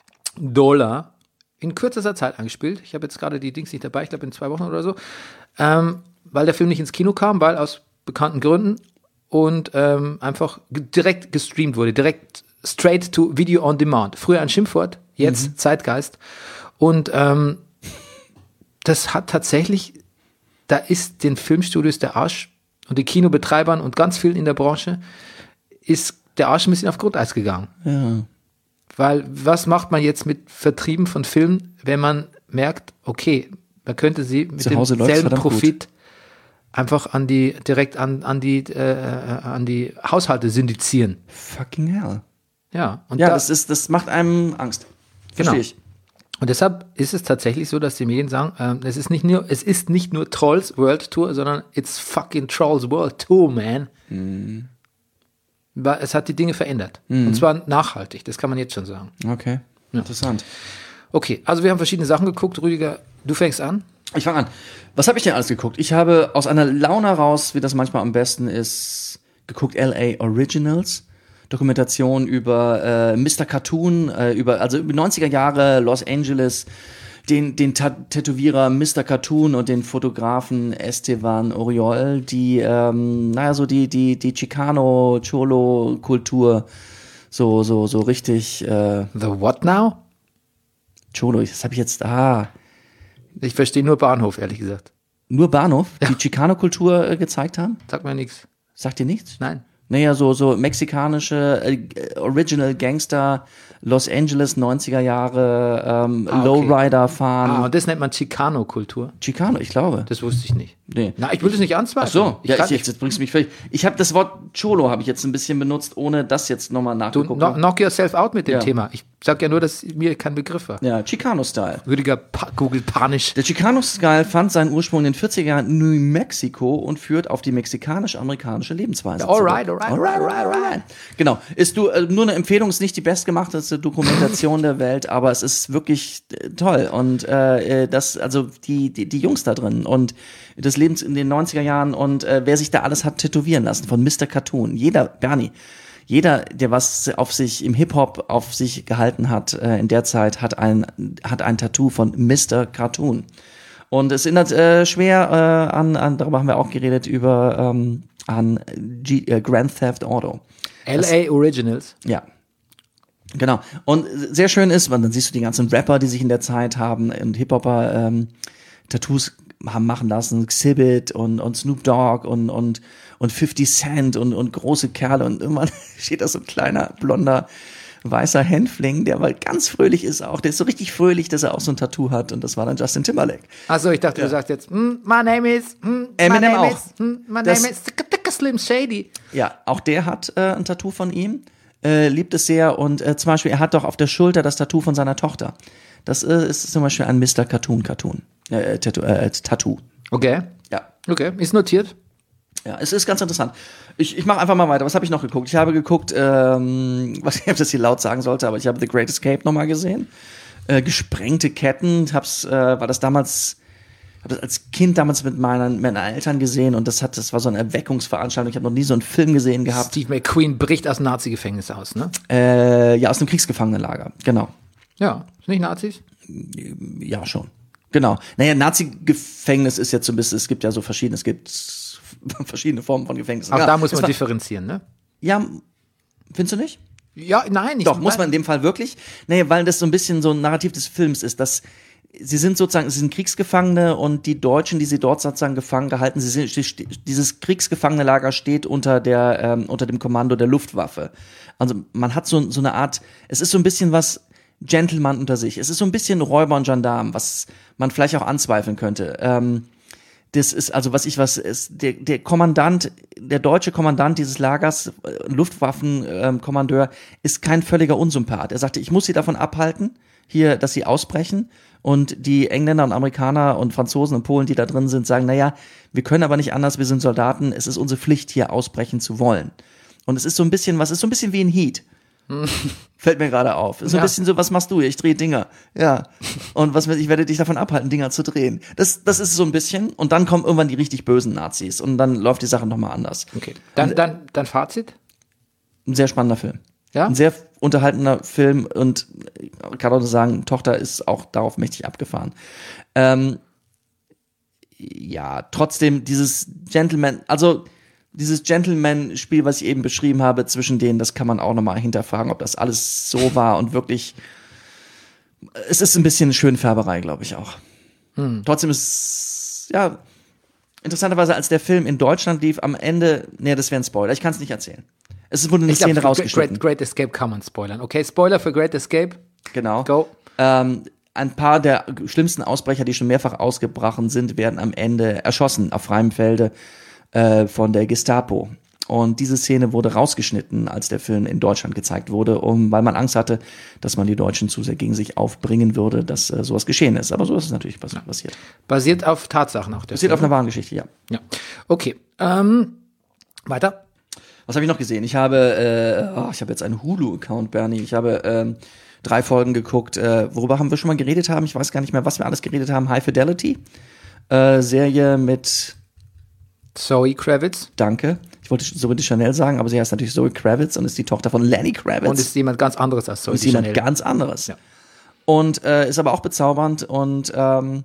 Dollar in kürzester Zeit angespielt. Ich habe jetzt gerade die Dings nicht dabei, ich glaube in zwei Wochen oder so. Ähm, weil der Film nicht ins Kino kam, weil aus bekannten Gründen und ähm, einfach g- direkt gestreamt wurde, direkt straight to Video on Demand. Früher ein Schimpfwort, jetzt mhm. Zeitgeist. Und ähm, das hat tatsächlich, da ist den Filmstudios der Arsch und den Kinobetreibern und ganz vielen in der Branche ist der Arsch ein bisschen auf Grundeis gegangen. Ja. Weil was macht man jetzt mit Vertrieben von Filmen, wenn man merkt, okay, man könnte sie mit Zu Hause läuft's demselben verdammt Profit gut. einfach an die, direkt an, an die, äh, an die Haushalte syndizieren. Fucking hell. Ja, und Ja, da, das ist, das macht einem Angst. Verstehe Genau. ich. Und deshalb ist es tatsächlich so, dass die Medien sagen, ähm, es ist nicht nur, es ist nicht nur Trolls World Tour, sondern it's fucking Trolls World Tour, man. Mhm. Weil es hat die Dinge verändert. Mhm. Und zwar nachhaltig, das kann man jetzt schon sagen. Okay, Ja. interessant. Okay, also wir haben verschiedene Sachen geguckt. Rüdiger, du fängst an. Ich fange an. Was habe ich denn alles geguckt? Ich habe aus einer Laune heraus, wie das manchmal am besten ist, geguckt L A Originals. Dokumentation über äh, Mister Cartoon, äh, über also über neunziger Jahre Los Angeles, den den Ta- Tätowierer Mister Cartoon und den Fotografen Esteban Oriol, die ähm, naja so die die die Chicano Cholo Kultur so so so richtig äh, The what now? Cholo, das habe ich jetzt ah Ich verstehe nur Bahnhof, ehrlich gesagt. nur Bahnhof, Ja. die Chicano Kultur äh, gezeigt haben. Sag mir nichts. Sagt dir nichts? Nein. Naja, so, so mexikanische äh, Original Gangster, Los Angeles, neunziger Jahre, ähm, Ah, okay. Lowrider fahren. Ah, und das nennt man Chicano-Kultur. Chicano, ich glaube. Das wusste ich nicht. Nee. Na, ich will das nicht Ach anzweifeln. so, ich ja, kann, ich, jetzt, jetzt bringst du mich völlig. Ich habe das Wort Cholo habe ich jetzt ein bisschen benutzt, ohne das jetzt nochmal du nachgeguckt. knock, knock yourself out mit dem Ja. Thema. Ich sag ja nur, dass mir kein Begriff war. Ja, Chicano-Style. Rüdiger pa googelt panisch. Der Chicano-Style fand seinen Ursprung in den vierziger Jahren in New Mexico und führt auf die mexikanisch-amerikanische Lebensweise. Alright, zurück. alright, alright, alright. Genau. Ist du, äh, nur eine Empfehlung, ist nicht die bestgemachteste Dokumentation der Welt, aber es ist wirklich äh, toll. Und äh, das, also die, die, die Jungs da drin und des Lebens in den neunziger Jahren und äh, wer sich da alles hat tätowieren lassen von Mister Cartoon. Jeder, Bernie, jeder, der was auf sich im Hip-Hop auf sich gehalten hat äh, in der Zeit, hat ein, hat ein Tattoo von Mister Cartoon. Und es erinnert äh, schwer äh, an, an, darüber haben wir auch geredet, über ähm, an G, äh, Grand Theft Auto. L A Originals. Ja. Genau. Und sehr schön ist, weil dann siehst du die ganzen Rapper, die sich in der Zeit haben und Hip-Hopper ähm, Tattoos haben machen lassen, Xzibit und, und Snoop Dogg und, und, und fifty Cent und, und große Kerle und irgendwann steht da so ein kleiner, blonder, weißer Hänfling, der aber ganz fröhlich ist auch. Der ist so richtig fröhlich, dass er auch so ein Tattoo hat und das war dann Justin Timberlake. Achso, ich dachte, du sagst jetzt, mm, my name is, mm, my Eminem name auch. is, mm, my Das- name is Slim Shady. Ja, auch der hat äh, ein Tattoo von ihm, äh, liebt es sehr und äh, zum Beispiel, er hat doch auf der Schulter das Tattoo von seiner Tochter. Das äh, ist zum Beispiel ein Mister Cartoon Cartoon. Äh, Tattoo, äh, Tattoo. Okay, Ja. okay, ist notiert. Ja, es ist ganz interessant. Ich, ich mache einfach mal weiter. Was habe ich noch geguckt? Ich habe geguckt, ähm, was ich ob das hier laut sagen sollte, aber ich habe The Great Escape nochmal gesehen. Äh, gesprengte Ketten. Hab's, äh, war das damals, habe das als Kind damals mit meinen, meinen Eltern gesehen und das hat, das war so eine Erweckungsveranstaltung. Ich habe noch nie so einen Film gesehen gehabt. Steve McQueen bricht aus dem Nazi-Gefängnis aus, ne? Äh, ja, aus dem Kriegsgefangenenlager. Genau. Ja, sind nicht Nazis? Ja, schon. Genau. Naja, Nazi-Gefängnis ist jetzt so ein bisschen, es gibt ja so verschiedene, es gibt verschiedene Formen von Gefängnissen. Auch ja, da muss es man war, differenzieren, ne? Ja, findest du nicht? Ja, nein, nicht. Doch, muss man in dem Fall wirklich. Nee, weil das so ein bisschen so ein Narrativ des Films ist, dass sie sind sozusagen, sie sind Kriegsgefangene und die Deutschen, die sie dort sozusagen gefangen gehalten, sie sind, dieses Kriegsgefangenenlager steht unter der, ähm, unter dem Kommando der Luftwaffe. Also man hat so, so eine Art, es ist so ein bisschen was Gentleman unter sich. Es ist so ein bisschen Räuber und Gendarm, was man vielleicht auch anzweifeln könnte. Ähm, das ist also, was ich was ist, der, der Kommandant, der deutsche Kommandant dieses Lagers, äh, Luftwaffenkommandeur, äh, ist kein völliger Unsympath. Er sagte, ich muss sie davon abhalten, hier, dass sie ausbrechen. Und die Engländer und Amerikaner und Franzosen und Polen, die da drin sind, sagen, naja, wir können aber nicht anders, wir sind Soldaten, es ist unsere Pflicht, hier ausbrechen zu wollen. Und es ist so ein bisschen, was ist so ein bisschen wie ein Heat. Fällt mir gerade auf. Ist so ein Ja. bisschen so, was machst du? Ich drehe Dinger. Ja. Und was ich werde dich davon abhalten, Dinger zu drehen. Das, das ist so ein bisschen. Und dann kommen irgendwann die richtig bösen Nazis. Und dann läuft die Sache nochmal anders. Okay. Dann, dann, dann Fazit? Ein sehr spannender Film. Ja? Ein sehr unterhaltender Film und ich kann auch nur sagen, Tochter ist auch darauf mächtig abgefahren. Ähm, ja, trotzdem dieses Gentleman, also dieses Gentleman-Spiel, was ich eben beschrieben habe, zwischen denen, das kann man auch nochmal hinterfragen, ob das alles so war und wirklich, es ist ein bisschen Schönfärberei, glaube ich auch. Hm. Trotzdem ist, ja, interessanterweise, als der Film in Deutschland lief, am Ende, nee, das wäre ein Spoiler, ich kann es nicht erzählen. Es wurde eine Ich glaub, Szene für rausgeschnitten. Great, Great Escape kann man spoilern. Okay, Spoiler für Great Escape. Genau. Go. Ähm, ein paar der schlimmsten Ausbrecher, die schon mehrfach ausgebrochen sind, werden am Ende erschossen auf freiem Felde äh, von der Gestapo. Und diese Szene wurde rausgeschnitten, als der Film in Deutschland gezeigt wurde, um, weil man Angst hatte, dass man die Deutschen zu sehr gegen sich aufbringen würde, dass äh, sowas geschehen ist. Aber so ist es natürlich pass- passiert. Basiert auf Tatsachen auch. Basiert auf einer wahren Geschichte, ja. Ja. Okay. Ähm, weiter. Was habe ich noch gesehen? Ich habe, äh, oh, ich habe jetzt einen Hulu-Account, Bernie. Ich habe ähm, drei Folgen geguckt. Äh, worüber haben wir schon mal geredet haben? Ich weiß gar nicht mehr, was wir alles geredet haben. High Fidelity. Äh, Serie mit Zoe Kravitz. Danke. Ich wollte Zoe Chanel sagen, aber sie heißt natürlich Zoe Kravitz und ist die Tochter von Lenny Kravitz. Und ist jemand ganz anderes als Zoe ist jemand Chanel. ganz anderes. Ja. Und äh, ist aber auch bezaubernd und ähm,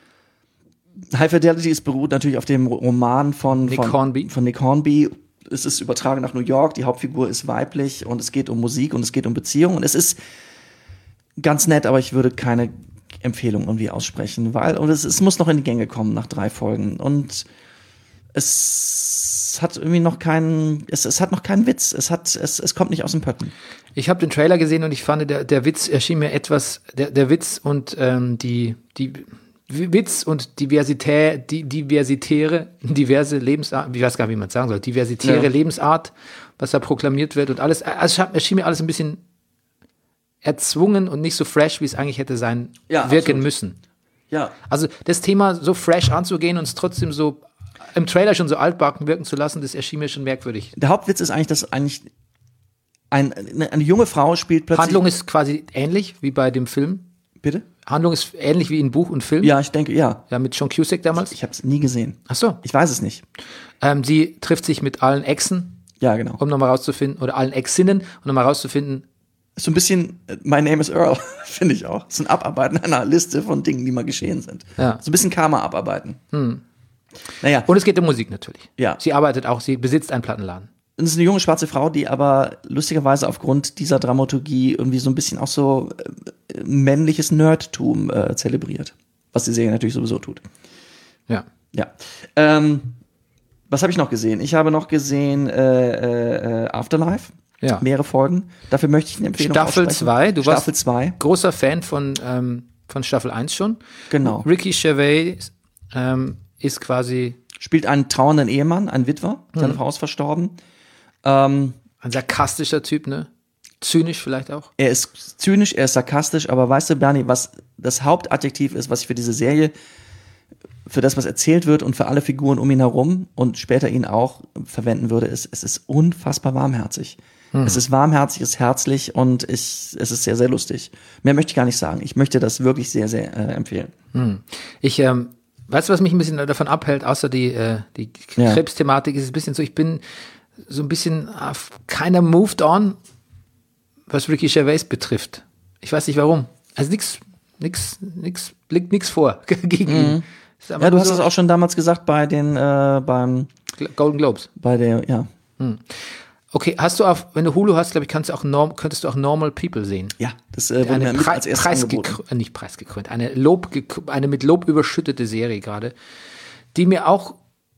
High Fidelity ist beruht natürlich auf dem Roman von Nick von, Hornby. von Nick Hornby. Es ist übertragen nach New York, die Hauptfigur ist weiblich und es geht um Musik und es geht um Beziehungen und es ist ganz nett, aber ich würde keine Empfehlung irgendwie aussprechen, weil und es, es muss noch in die Gänge kommen nach drei Folgen und es hat irgendwie noch keinen, es, es hat noch keinen Witz, es hat, es, es kommt nicht aus dem Pötten. Ich habe den Trailer gesehen und ich fand, der, der Witz erschien mir etwas, der, der Witz und ähm, die, die Witz und Diversität, die diversitäre, diverse Lebensart, ich weiß gar nicht, wie man es sagen soll, diversitäre Ja. Lebensart, was da proklamiert wird und alles, also es erschien mir alles ein bisschen erzwungen und nicht so fresh, wie es eigentlich hätte sein, Ja, wirken absolut. müssen. Ja, Also das Thema so fresh anzugehen und es trotzdem so im Trailer schon so altbacken wirken zu lassen, das erschien mir schon merkwürdig. der Hauptwitz ist eigentlich, dass eigentlich ein, eine, eine junge Frau spielt plötzlich. Handlung ist quasi ähnlich wie bei dem Film. Bitte? Handlung ist ähnlich wie in Buch und Film. Ja, ich denke, ja. Ja, mit John Cusack damals. Ich habe es nie gesehen. Ach so. Ich weiß es nicht. Ähm, sie trifft sich mit allen Exen, Ja, genau. um nochmal rauszufinden, oder allen Exinnen, um nochmal rauszufinden, So ein bisschen, äh, My Name is Earl, finde ich auch. So ein Abarbeiten einer Liste von Dingen, die mal geschehen sind. Ja. So ein bisschen Karma abarbeiten. Hm. Naja, und es geht um Musik natürlich. Ja. Sie arbeitet auch, sie besitzt einen Plattenladen. und es ist eine junge schwarze Frau, die aber lustigerweise aufgrund dieser Dramaturgie irgendwie so ein bisschen auch so äh, männliches Nerdtum äh, zelebriert. Was die Serie natürlich sowieso tut. Ja. Ja. Ähm, was habe ich noch gesehen? Ich habe noch gesehen äh, äh, Afterlife. Ja. Mehrere Folgen. Dafür möchte ich eine Empfehlung Staffel aussprechen. zwei, du warst Staffel zwei. großer Fan von, ähm, von Staffel eins schon. Genau. Ricky Gervais ähm, ist quasi Spielt einen trauernden Ehemann, einen Witwer. Seine Mhm. Frau ist verstorben. Ähm, ein sarkastischer Typ, ne? Zynisch vielleicht auch. er ist zynisch, er ist sarkastisch, aber weißt du, Bernie, was das Hauptadjektiv ist, was ich für diese Serie, für das, was erzählt wird und für alle Figuren um ihn herum und später ihn auch verwenden würde, ist, es ist unfassbar warmherzig. Hm. Es ist warmherzig, es ist herzlich und ich, es ist sehr, sehr lustig. Mehr möchte ich gar nicht sagen. Ich möchte das wirklich sehr, sehr äh, empfehlen. Ich, ähm, weißt du, was mich ein bisschen davon abhält, außer die, äh, die Ja. Krebsthematik, ist es ein bisschen so, ich bin so ein bisschen uh, keiner moved on, was Ricky Gervais betrifft. Ich weiß nicht warum. Also nix, nix, nix, liegt nix vor gegen ihn. Ist einfach Ja, du nur hast so es auch schon damals gesagt bei den, äh, beim, Golden Globes. bei der, ja. Okay, hast du auf, wenn du Hulu hast, glaube ich, kannst du auch norm, könntest du auch Normal People sehen. Ja, das äh, wurde Eine mir mit Pre als erstes angeboten. preisgekrönt, äh, nicht preisgekrönt, eine Lob, eine mit Lob überschüttete Serie gerade, die mir auch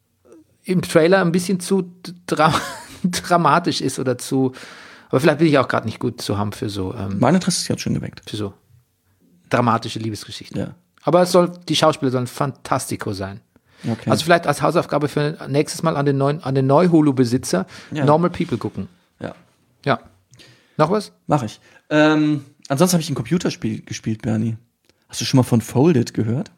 im Trailer ein bisschen zu dra dramatisch ist oder zu, aber vielleicht bin ich auch gerade nicht gut zu haben für so, ähm, Mein Interesse ist jetzt schon geweckt. für so dramatische Liebesgeschichten. Ja. Aber es soll, die Schauspieler sollen fantastico sein. Okay. Also vielleicht als Hausaufgabe für nächstes Mal an den neuen, an den Neu-Hulu-Besitzer Ja. Normal People gucken. ja. Ja. Noch was? Mach ich. Ähm, ansonsten habe ich ein Computerspiel gespielt, Bernie. Hast du schon mal von Folded gehört?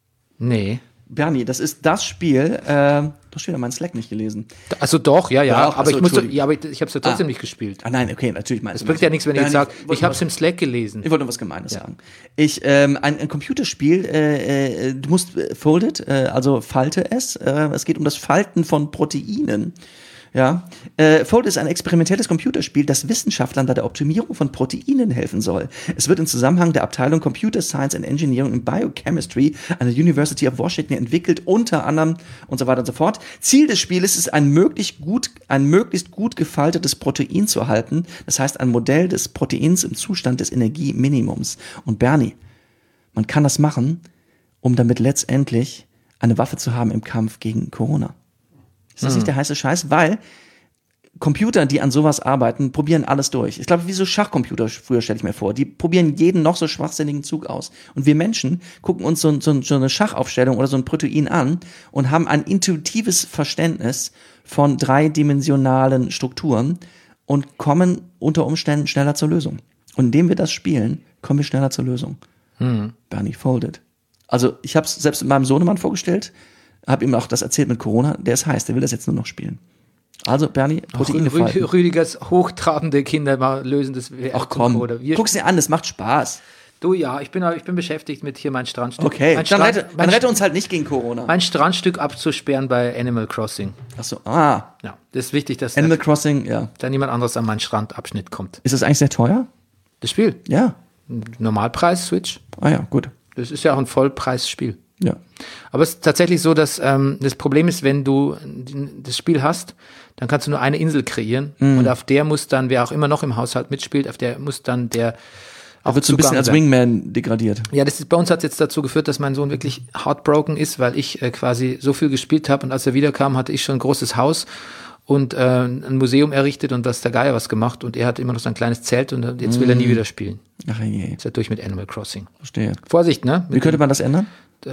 Nee. Bernie, das ist das Spiel, äh, du hast wieder meinen Slack nicht gelesen. Also doch, ja, ja. Doch, aber also, ich musste, Entschuldigung. ja, aber ich, ich habe es ja trotzdem Ah. nicht gespielt. Ah nein, okay, natürlich meinst Es du. bringt ja nichts, wenn ich jetzt sage, wollte ich habe es nur- im Slack gelesen. Ich wollte nur was Gemeines sagen. Ich, ähm, ein, ein Computerspiel, äh, äh, du musst äh, Folded, äh, also falte es. Äh, es geht um das Falten von Proteinen. Ja, äh, Fold ist ein experimentelles Computerspiel, das Wissenschaftlern bei der Optimierung von Proteinen helfen soll. Es wird im Zusammenhang der Abteilung Computer Science and Engineering and Biochemistry an der University of Washington entwickelt, unter anderem und so weiter und so fort. Ziel des Spieles ist, ein möglichst gut, ein möglichst gut gefaltetes Protein zu erhalten. Das heißt, ein Modell des Proteins im Zustand des Energieminimums. Und Bernie, man kann das machen, um damit letztendlich eine Waffe zu haben im Kampf gegen Corona. Ist das nicht der heiße Scheiß? Weil Computer, die an sowas arbeiten, probieren alles durch. Ich glaube, wie so Schachcomputer früher, stelle ich mir vor. Die probieren jeden noch so schwachsinnigen Zug aus. Und wir Menschen gucken uns so, so, so eine Schachaufstellung oder so ein Protein an und haben ein intuitives Verständnis von dreidimensionalen Strukturen und kommen unter Umständen schneller zur Lösung. Und indem wir das spielen, kommen wir schneller zur Lösung. Hm. Bernie Folded. Also ich habe es selbst meinem Sohnemann vorgestellt, habe ihm auch das erzählt mit Corona, der ist heiß, der will das jetzt nur noch spielen. Also Bernie, Proteine Rü falten. Rüdigers hochtrabende Kinder mal lösen das. Ach komm, Oder wir guck's dir an, das macht Spaß. Du, ja, ich bin, ich bin beschäftigt mit hier mein Strandstück. Okay, mein dann, Strand, rette, mein, dann rette uns halt nicht gegen Corona. mein Strandstück abzusperren bei Animal Crossing. Achso, ah, Ja, das ist wichtig, dass Animal da, Crossing, ja. da niemand anderes an meinen Strandabschnitt kommt. Ist das eigentlich sehr teuer? Das Spiel, Ja. Normalpreis, Switch, Ah ja, gut. das ist ja auch ein Vollpreisspiel. Ja. Aber es ist tatsächlich so, dass ähm, das Problem ist, wenn du das Spiel hast, dann kannst du nur eine Insel kreieren Mhm. und auf der muss dann, wer auch immer noch im Haushalt mitspielt, auf der muss dann der Da wird so ein bisschen als sein. Wingman degradiert. Ja, das ist, bei uns hat es jetzt dazu geführt, dass mein Sohn wirklich heartbroken ist, weil ich äh, quasi so viel gespielt habe und als er wiederkam, hatte ich schon ein großes Haus und äh, ein Museum errichtet und was der Geier was gemacht und er hat immer noch so ein kleines Zelt und jetzt will er nie wieder spielen. Ach je, Ist er durch mit Animal Crossing. verstehe. Vorsicht, ne? Wie könnte man das ändern?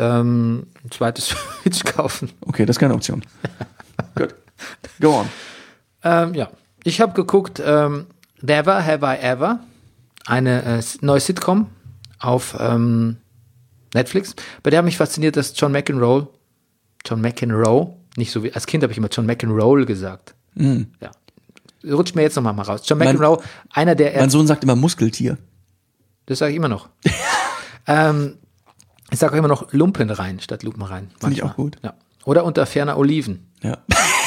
Ähm, ein zweites Switch kaufen. Okay, das ist keine Option. Gut. Go on. Ähm, ja, ich habe geguckt, ähm, Never Have I Ever, eine äh, neue Sitcom auf ähm, Netflix. Bei der hat mich fasziniert, dass John McEnroe, John McEnroe, nicht so wie, als Kind habe ich immer John McEnroe gesagt. Mm. Ja. Rutscht mir jetzt nochmal mal raus. John Mein- McEnroe, einer der, Mein Sohn sagt immer Muskeltier. das sage ich immer noch. ähm, ich sage auch immer noch Lumpen rein statt Lupen rein. Finde ich manchmal. auch gut. Ja. Oder unter ferner Oliven. Ja.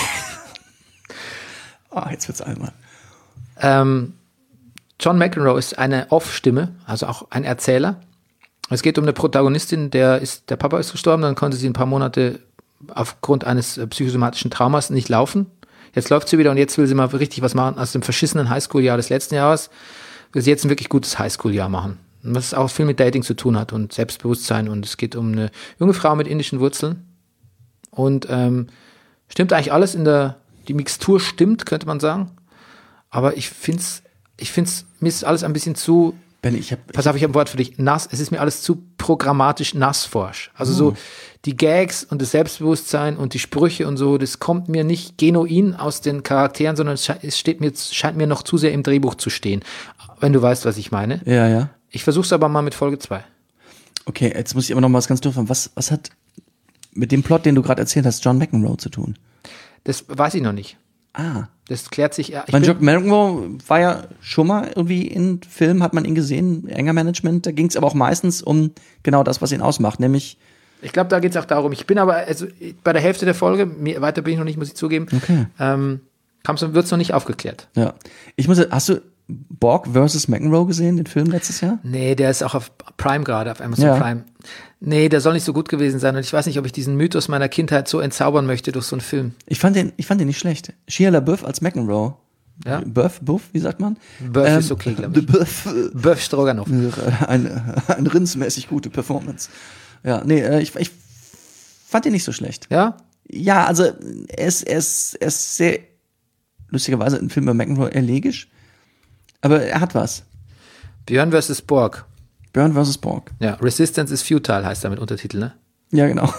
Ah, jetzt wird's einmal. Ähm, John McEnroe ist eine Off-Stimme, also auch ein Erzähler. Es geht um eine Protagonistin, der ist, der Papa ist gestorben, dann konnte sie ein paar Monate aufgrund eines äh, psychosomatischen Traumas nicht laufen. Jetzt läuft sie wieder und jetzt will sie mal richtig was machen aus dem verschissenen Highschool-Jahr des letzten Jahres. Will sie jetzt ein wirklich gutes Highschool-Jahr machen. Was auch viel mit Dating zu tun hat und Selbstbewusstsein und es geht um eine junge Frau mit indischen Wurzeln. Und ähm, stimmt eigentlich alles in der, die Mixtur stimmt, könnte man sagen. Aber ich find's, ich find's, mir ist alles ein bisschen zu, Benny, ich habe pass auf, ich habe ein Wort für dich, nass, es ist mir alles zu programmatisch nassforsch. Also so die Gags und das Selbstbewusstsein und die Sprüche und so, das kommt mir nicht genuin aus den Charakteren, sondern es, sche es steht mir, scheint mir noch zu sehr im Drehbuch zu stehen. Wenn du weißt, was ich meine. Ja, ja. Ich versuch's aber mal mit Folge zwei. Okay, jetzt muss ich aber noch mal was ganz doof haben. Was, was hat mit dem Plot, den du gerade erzählt hast, John McEnroe zu tun? Das weiß ich noch nicht. Ah. Das klärt sich. Ja, ich Mein bin- John McEnroe war ja schon mal irgendwie in Filmen, hat man ihn gesehen, enger Management. Da ging es aber auch meistens um genau das, was ihn ausmacht, nämlich Ich glaube, da geht es auch darum. Ich bin aber also bei der Hälfte der Folge, mir, weiter bin ich noch nicht, muss ich zugeben, Okay. ähm, wird es noch nicht aufgeklärt. ja. Ich muss, hast du Borg versus McEnroe gesehen, den Film letztes Jahr? Nee, der ist auch auf Prime gerade, auf Amazon Ja. Prime. Nee, der soll nicht so gut gewesen sein. Und ich weiß nicht, ob ich diesen Mythos meiner Kindheit so entzaubern möchte durch so einen Film. Ich fand den, ich fand den nicht schlecht. Shia LaBeouf als McEnroe Ja. Bœuf, Buff, wie sagt man? Bœuf ist okay, glaube ich. Bœuf, Bœuf Stroganoff. Eine, eine rindsmäßig gute Performance. Ja, nee, äh, ich, ich fand ihn nicht so schlecht. Ja? Ja, also er ist, er ist, er ist sehr, lustigerweise ein Film bei McEnroe elegisch, aber er hat was. Björn versus. Borg. Björn versus. Borg. Ja, Resistance is futile heißt er mit Untertitel, ne? Ja, genau.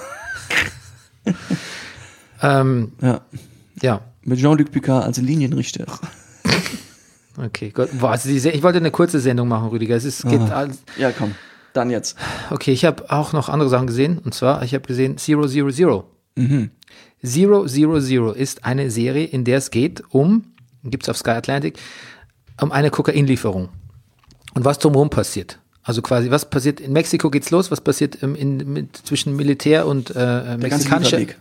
ähm, Ja. ja. Mit Jean-Luc Picard als Linienrichter. Okay, Gott. Boah, also die, Se- ich wollte eine kurze Sendung machen, Rüdiger. Es ist, geht Ah. alles. Ja, komm. Dann jetzt. Okay, ich habe auch noch andere Sachen gesehen. Und zwar, ich habe gesehen Zero Zero Zero. Mhm. Zero Zero Zero ist eine Serie, in der es geht um, gibt's auf Sky Atlantic, um eine Kokainlieferung. Und was drumherum passiert. Also quasi, was passiert in Mexiko geht's los, was passiert ähm, in, mit, zwischen Militär und äh, Der ganze mexikanischer. Lieferweg.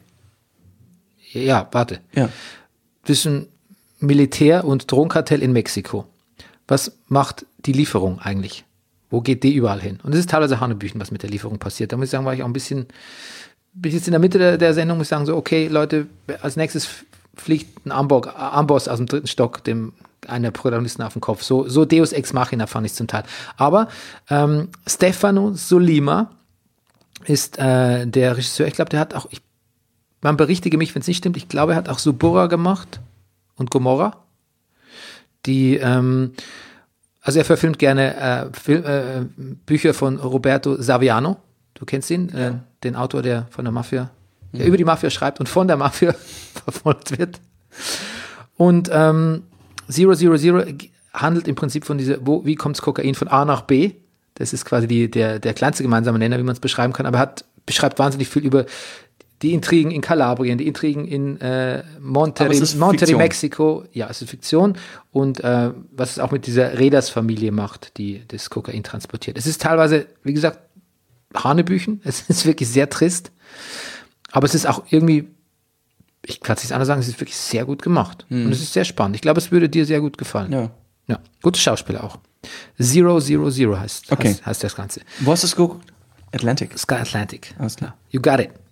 Ja, warte. Ja. Zwischen Militär und Drogenkartell in Mexiko. Was macht die Lieferung eigentlich? Wo geht die überall hin? Und es ist teilweise Hanebüchen, was mit der Lieferung passiert. Da muss ich sagen, war ich auch ein bisschen, bin ich jetzt in der Mitte der, der Sendung, muss ich sagen, so, okay, Leute, als nächstes fliegt ein Amboss, Amboss aus dem dritten Stock dem einer Protagonisten auf den Kopf. So, so Deus Ex Machina fand ich zum Teil. Aber ähm, Stefano Sollima ist äh, der Regisseur. Ich glaube, der hat auch, ich, man berichtige mich, wenn es nicht stimmt, ich glaube, er hat auch Suburra gemacht und Gomorra. Die, ähm, also er verfilmt gerne äh, Film, äh, Bücher von Roberto Saviano. Du kennst ihn, äh, den Autor, der von der Mafia, der über die Mafia schreibt und von der Mafia verfolgt wird. Und ähm, Zero Zero Zero handelt im Prinzip von dieser, wo, wie kommt Kokain von A nach B? Das ist quasi die, der, der kleinste gemeinsame Nenner, wie man es beschreiben kann, aber hat, beschreibt wahnsinnig viel über die Intrigen in Kalabrien, die Intrigen in äh, Monterrey, es ist Monterrey, Fiktion. Mexiko. Ja, es ist Fiktion. Und äh, was es auch mit dieser Reders-Familie macht, die das Kokain transportiert. Es ist teilweise, wie gesagt, Hanebüchen. Es ist wirklich sehr trist. Aber es ist auch irgendwie, ich kann es nicht anders sagen, es ist wirklich sehr gut gemacht. Und es ist sehr spannend. Ich glaube, es würde dir sehr gut gefallen. Ja. Ja, gute Schauspieler auch. Zero Zero Zero heißt, Okay. heißt, heißt das Ganze. Wo hast du es geguckt? Atlantic. Sky Atlantic. Alles klar. You got it.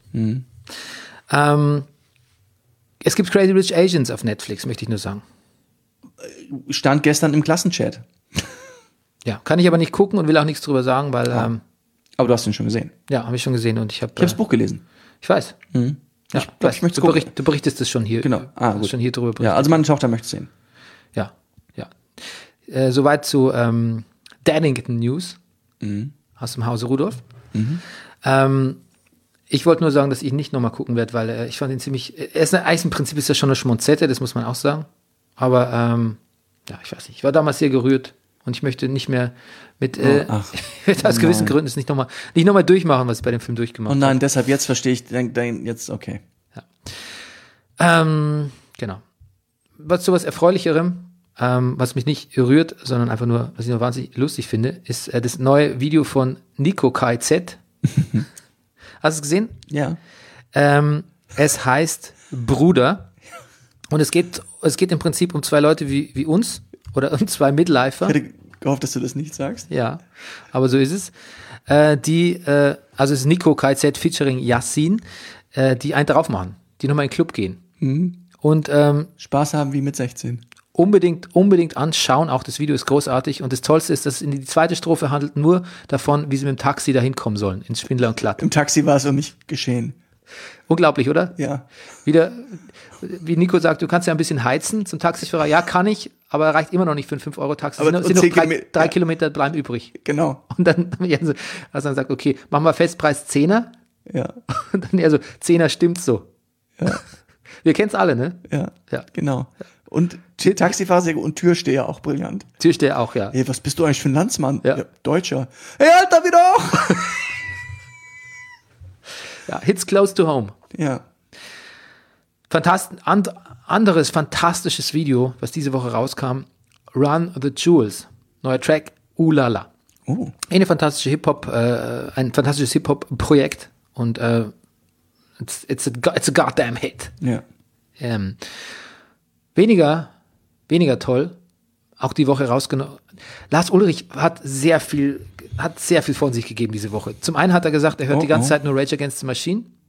Ähm, es gibt Crazy Rich Asians auf Netflix, möchte ich nur sagen. Stand gestern im Klassenchat. Ja, kann ich aber nicht gucken und will auch nichts drüber sagen, weil, Ah. ähm, Aber du hast ihn schon gesehen. ja, habe ich schon gesehen und ich habe. Ich habe das Buch gelesen. Ich weiß. Ja, Ich glaub, ich möchte es du, gucken. bericht, du berichtest es schon hier. Genau. Ah, hast gut. schon hier drüber berichtet. Ja, also meine Tochter möchte es sehen. Ja, ja. Äh, soweit zu ähm, Daddington News aus dem Hause Rudolf. Ähm, ich wollte nur sagen, dass ich ihn nicht nochmal gucken werde, weil äh, ich fand ihn ziemlich. Er ist eigentlich im Prinzip ist das schon eine Schmonzette, das muss man auch sagen. Aber ähm, ja, ich weiß nicht. Ich war damals sehr gerührt und ich möchte nicht mehr mit äh, Oh, ach. ich möchte aus Oh gewissen nein. Gründen es nicht nochmal nicht noch mal durchmachen, was ich bei dem Film durchgemacht Oh habe. nein, deshalb jetzt verstehe ich, denk, denk, jetzt, okay. Ähm, genau. Was zu was Erfreulicherem, ähm, was mich nicht rührt, sondern einfach nur, was ich nur wahnsinnig lustig finde, ist äh, das neue Video von Nico K Z. Hast du es gesehen? Ja. Ähm, es heißt Bruder und es geht, es geht im Prinzip um zwei Leute wie, wie uns oder um zwei Midlifer. Ich hätte gehofft, dass du das nicht sagst. Ja, aber so ist es. Äh, die, äh, also es ist Nico K Z featuring Yassin, äh, die einen drauf machen, die nochmal in den Club gehen. Und ähm, Spaß haben wie mit sechzehn. unbedingt, unbedingt anschauen. Auch das Video ist großartig. Und das Tollste ist, dass in die zweite Strophe handelt nur davon, wie sie mit dem Taxi dahin kommen sollen, ins Spindler und Glatt. Im Taxi war es um mich geschehen. Unglaublich, oder? Ja. Wieder, wie Nico sagt, du kannst ja ein bisschen heizen zum Taxifahrer. Ja, kann ich, aber er reicht immer noch nicht für ein fünf Euro Taxi. Aber Es sind, und sind noch zehn drei, Kilometer- drei ja. Kilometer bleiben übrig. Genau. Und dann, also, also dann sagt, okay, machen wir Festpreis Zehner. Ja. Und dann, also, Zehner stimmt so. Ja. Wir kennen es alle, ne? Ja. Ja. Genau. Und T- Taxifahrer sehr gut und Türsteher auch brillant. Türsteher auch, ja. Hey, was bist du eigentlich für ein Landsmann? Ja. Deutscher. Hey, Alter, wieder auch! ja. Hits close to home. Ja. Fantast and, anderes fantastisches Video, was diese Woche rauskam. Run the Jewels. Neuer Track, Ulala. Oh. Eine fantastische Hip-Hop, äh, ein fantastisches Hip-Hop-Projekt und äh, it's, it's, a, go- it's a goddamn hit. Ja. Ähm, weniger, weniger toll, auch die Woche rausgenommen. Lars Ulrich hat sehr viel, hat sehr viel von sich gegeben diese Woche. Zum einen hat er gesagt, er hört Oh, die ganze oh. Zeit nur Rage Against the Machine.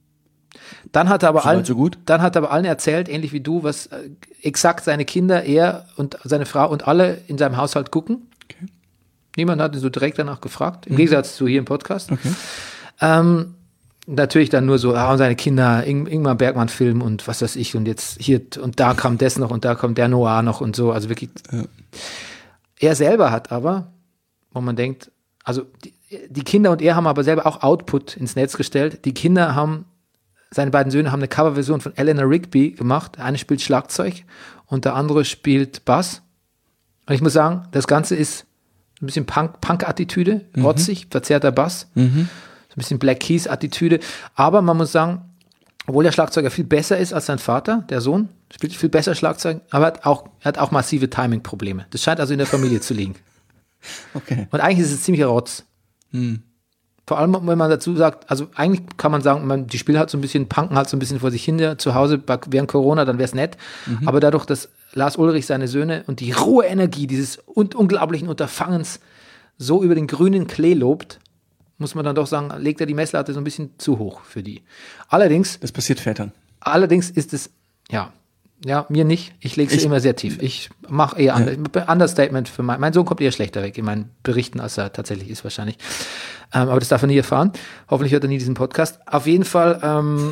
Dann hat er aber Soweit allen, so gut. dann hat er aber allen erzählt, ähnlich wie du, was äh, exakt seine Kinder, er und seine Frau und alle in seinem Haushalt gucken. Okay. Niemand hat ihn so direkt danach gefragt, im mhm. Gegensatz zu hier im Podcast. Okay. Ähm, natürlich dann nur so, ah, und seine Kinder, Ing- Ingmar Bergmann-Film und was weiß ich, und jetzt hier und da kam das noch und da kommt der Noir noch und so, also wirklich. Ja. Er selber hat aber, wo man denkt, also die, die Kinder und er haben aber selber auch Output ins Netz gestellt. Die Kinder haben, seine beiden Söhne haben eine Coverversion von Eleanor Rigby gemacht. Der eine spielt Schlagzeug und der andere spielt Bass. Und ich muss sagen, das Ganze ist ein bisschen Punk, Punk-Attitüde, mhm. rotzig, verzerrter Bass, mhm. so ein bisschen Black Keys-Attitüde. Aber man muss sagen, obwohl der Schlagzeuger viel besser ist als sein Vater, der Sohn, spielt viel besser Schlagzeug, aber hat auch, er hat auch massive Timing-Probleme. Das scheint also in der Familie zu liegen. Okay. Und eigentlich ist es ziemlich Rotz. Hm. Vor allem, wenn man dazu sagt, also eigentlich kann man sagen, man, die spielen halt so ein bisschen, punken halt so ein bisschen vor sich hin ja, zu Hause während Corona, dann wäre es nett. Mhm. Aber dadurch, dass Lars Ulrich seine Söhne und die rohe Energie dieses un- unglaublichen Unterfangens so über den grünen Klee lobt, muss man dann doch sagen, legt er die Messlatte so ein bisschen zu hoch für die. Allerdings, Das passiert Vätern. allerdings ist es, ja, ja, mir nicht. Ich lege sie Ich- immer sehr tief. Ich mache eher ja. Understatement für mein, mein Sohn kommt eher schlechter weg in meinen Berichten, als er tatsächlich ist wahrscheinlich. Ähm, aber das darf er nie erfahren. Hoffentlich hört er nie diesen Podcast. Auf jeden Fall, ähm,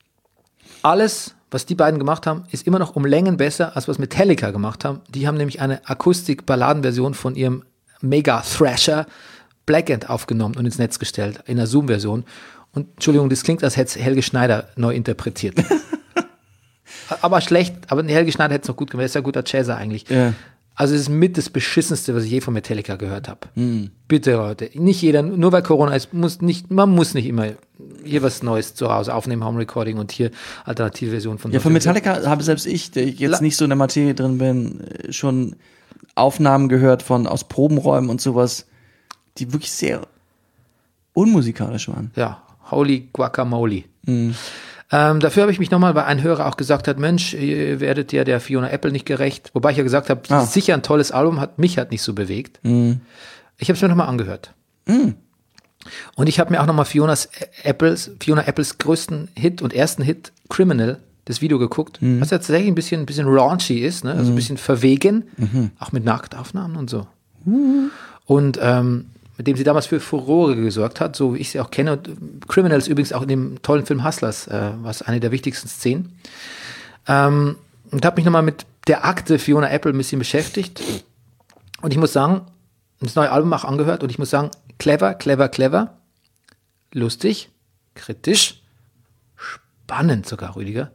alles, was die beiden gemacht haben, ist immer noch um Längen besser, als was Metallica gemacht haben. Die haben nämlich eine Akustik-Balladenversion von ihrem Mega-Thrasher Black End aufgenommen und ins Netz gestellt, in einer Zoom-Version. Und Entschuldigung, das klingt, als hätte es Helge Schneider neu interpretiert. Aber schlecht, aber Helge Schneider hätte es noch gut gemacht. Er ist ja ein guter Jazzer eigentlich. Ja. Also es ist mit das Beschissenste, was ich je von Metallica gehört habe. Hm. Bitte, Leute. Nicht jeder, nur weil Corona ist, muss nicht, man muss nicht immer hier was Neues zu Hause aufnehmen, Home Recording und hier alternative Version von Ja, von Metallica habe selbst ich, der jetzt La- nicht so in der Materie drin bin, äh, schon Aufnahmen gehört von aus Probenräumen und sowas, die wirklich sehr unmusikalisch waren. Ja, holy guacamole. Mhm. Ähm, dafür habe ich mich nochmal, weil ein Hörer auch gesagt hat, Mensch, ihr werdet ja der Fiona Apple nicht gerecht. Wobei ich ja gesagt habe, Ah. sicher ein tolles Album, hat mich halt nicht so bewegt. Mhm. Ich habe es mir nochmal angehört. Mhm. Und ich habe mir auch nochmal Fionas Apples, Fiona Apples größten Hit und ersten Hit, Criminal, das Video geguckt, mhm. was ja tatsächlich ein bisschen, ein bisschen raunchy ist, ne? Also ein bisschen verwegen, mhm. auch mit Nachtaufnahmen und so. Mhm. Und ähm, mit dem sie damals für Furore gesorgt hat, so wie ich sie auch kenne. Und Criminal ist übrigens auch in dem tollen Film Hustlers, äh, was eine der wichtigsten Szenen. Ähm, und habe mich nochmal mit der Akte Fiona Apple ein bisschen beschäftigt. Und ich muss sagen, das neue Album auch angehört und ich muss sagen, clever, clever, clever, lustig, kritisch, spannend sogar, Rüdiger.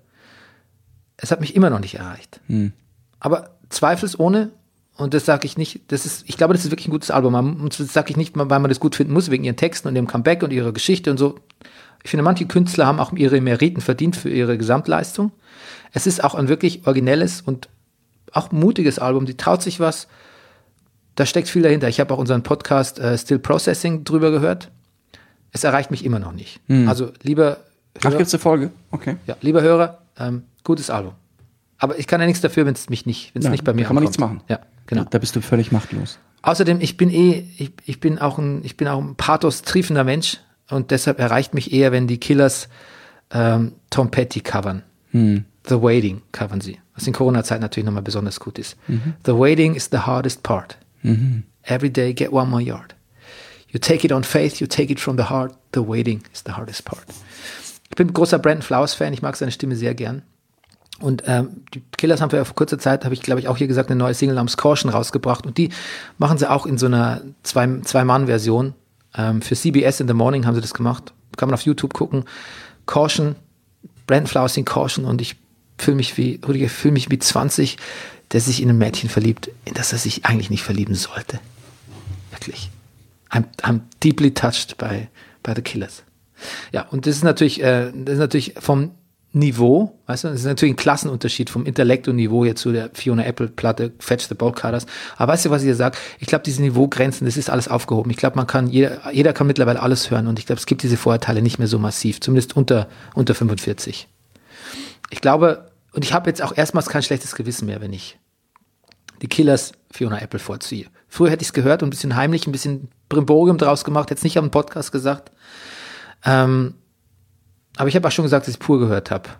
Es hat mich immer noch nicht erreicht. Hm. Aber zweifelsohne, und das sage ich nicht, das ist, ich glaube, das ist wirklich ein gutes Album. Und das sage ich nicht, weil man das gut finden muss, wegen ihren Texten und ihrem Comeback und ihrer Geschichte und so. Ich finde, manche Künstler haben auch ihre Meriten verdient für ihre Gesamtleistung. Es ist auch ein wirklich originelles und auch mutiges Album. Die traut sich was. Da steckt viel dahinter. Ich habe auch unseren Podcast äh, Still Processing drüber gehört. Es erreicht mich immer noch nicht. Hm. Also, lieber Ach, gibt's eine Folge? Okay. Ja, lieber Hörer, ähm, gutes Album. Aber ich kann ja nichts dafür, wenn es mich nicht, wenn es Ja, nicht bei mir da kann man ankommt. nichts machen. Ja, genau. Da bist du völlig machtlos. Außerdem, ich bin eh, ich, ich bin auch ein, ich bin auch ein pathos-triefender Mensch und deshalb erreicht mich eher, wenn die Killers ähm, Tom Petty covern. Hm. The Waiting covern sie. Was in Corona-Zeit natürlich nochmal besonders gut ist. Mhm. The waiting is the hardest part. Mhm. Every day get one more yard. You take it on faith, you take it from the heart. The waiting is the hardest part. Ich bin ein großer Brandon Flowers-Fan, ich mag seine Stimme sehr gern. Und ähm, die Killers haben wir vor kurzer Zeit, habe ich glaube ich auch hier gesagt, eine neue Single namens Caution rausgebracht. Und die machen sie auch in so einer Zwei- Zwei-Mann-Version. Ähm, für C B S in the Morning haben sie das gemacht. Kann man auf YouTube gucken. Caution, Brandon Flowers singt Caution und ich fühle mich wie, Rüdiger, fühle mich wie zwanzig, der sich in ein Mädchen verliebt, in das er sich eigentlich nicht verlieben sollte. Wirklich. I'm, I'm deeply touched by, by the Killers. Ja, und das ist natürlich, äh, das ist natürlich vom Niveau, weißt du, das ist natürlich ein Klassenunterschied vom Intellekt und Niveau jetzt zu der Fiona Apple Platte, Fetch the Bolt Cutters. Aber weißt du, was ich dir sage? Ich glaube, diese Niveaugrenzen, das ist alles aufgehoben. Ich glaube, man kann, jeder, jeder kann mittlerweile alles hören und ich glaube, es gibt diese Vorurteile nicht mehr so massiv, zumindest unter, unter fünfundvierzig. Ich glaube, und ich habe jetzt auch erstmals kein schlechtes Gewissen mehr, wenn ich die Killers Fiona Apple vorziehe. Früher hätte ich es gehört und ein bisschen heimlich, ein bisschen Brimborium draus gemacht, hätte es nicht am Podcast gesagt. Ähm, Aber ich habe auch schon gesagt, dass ich Pur gehört habe.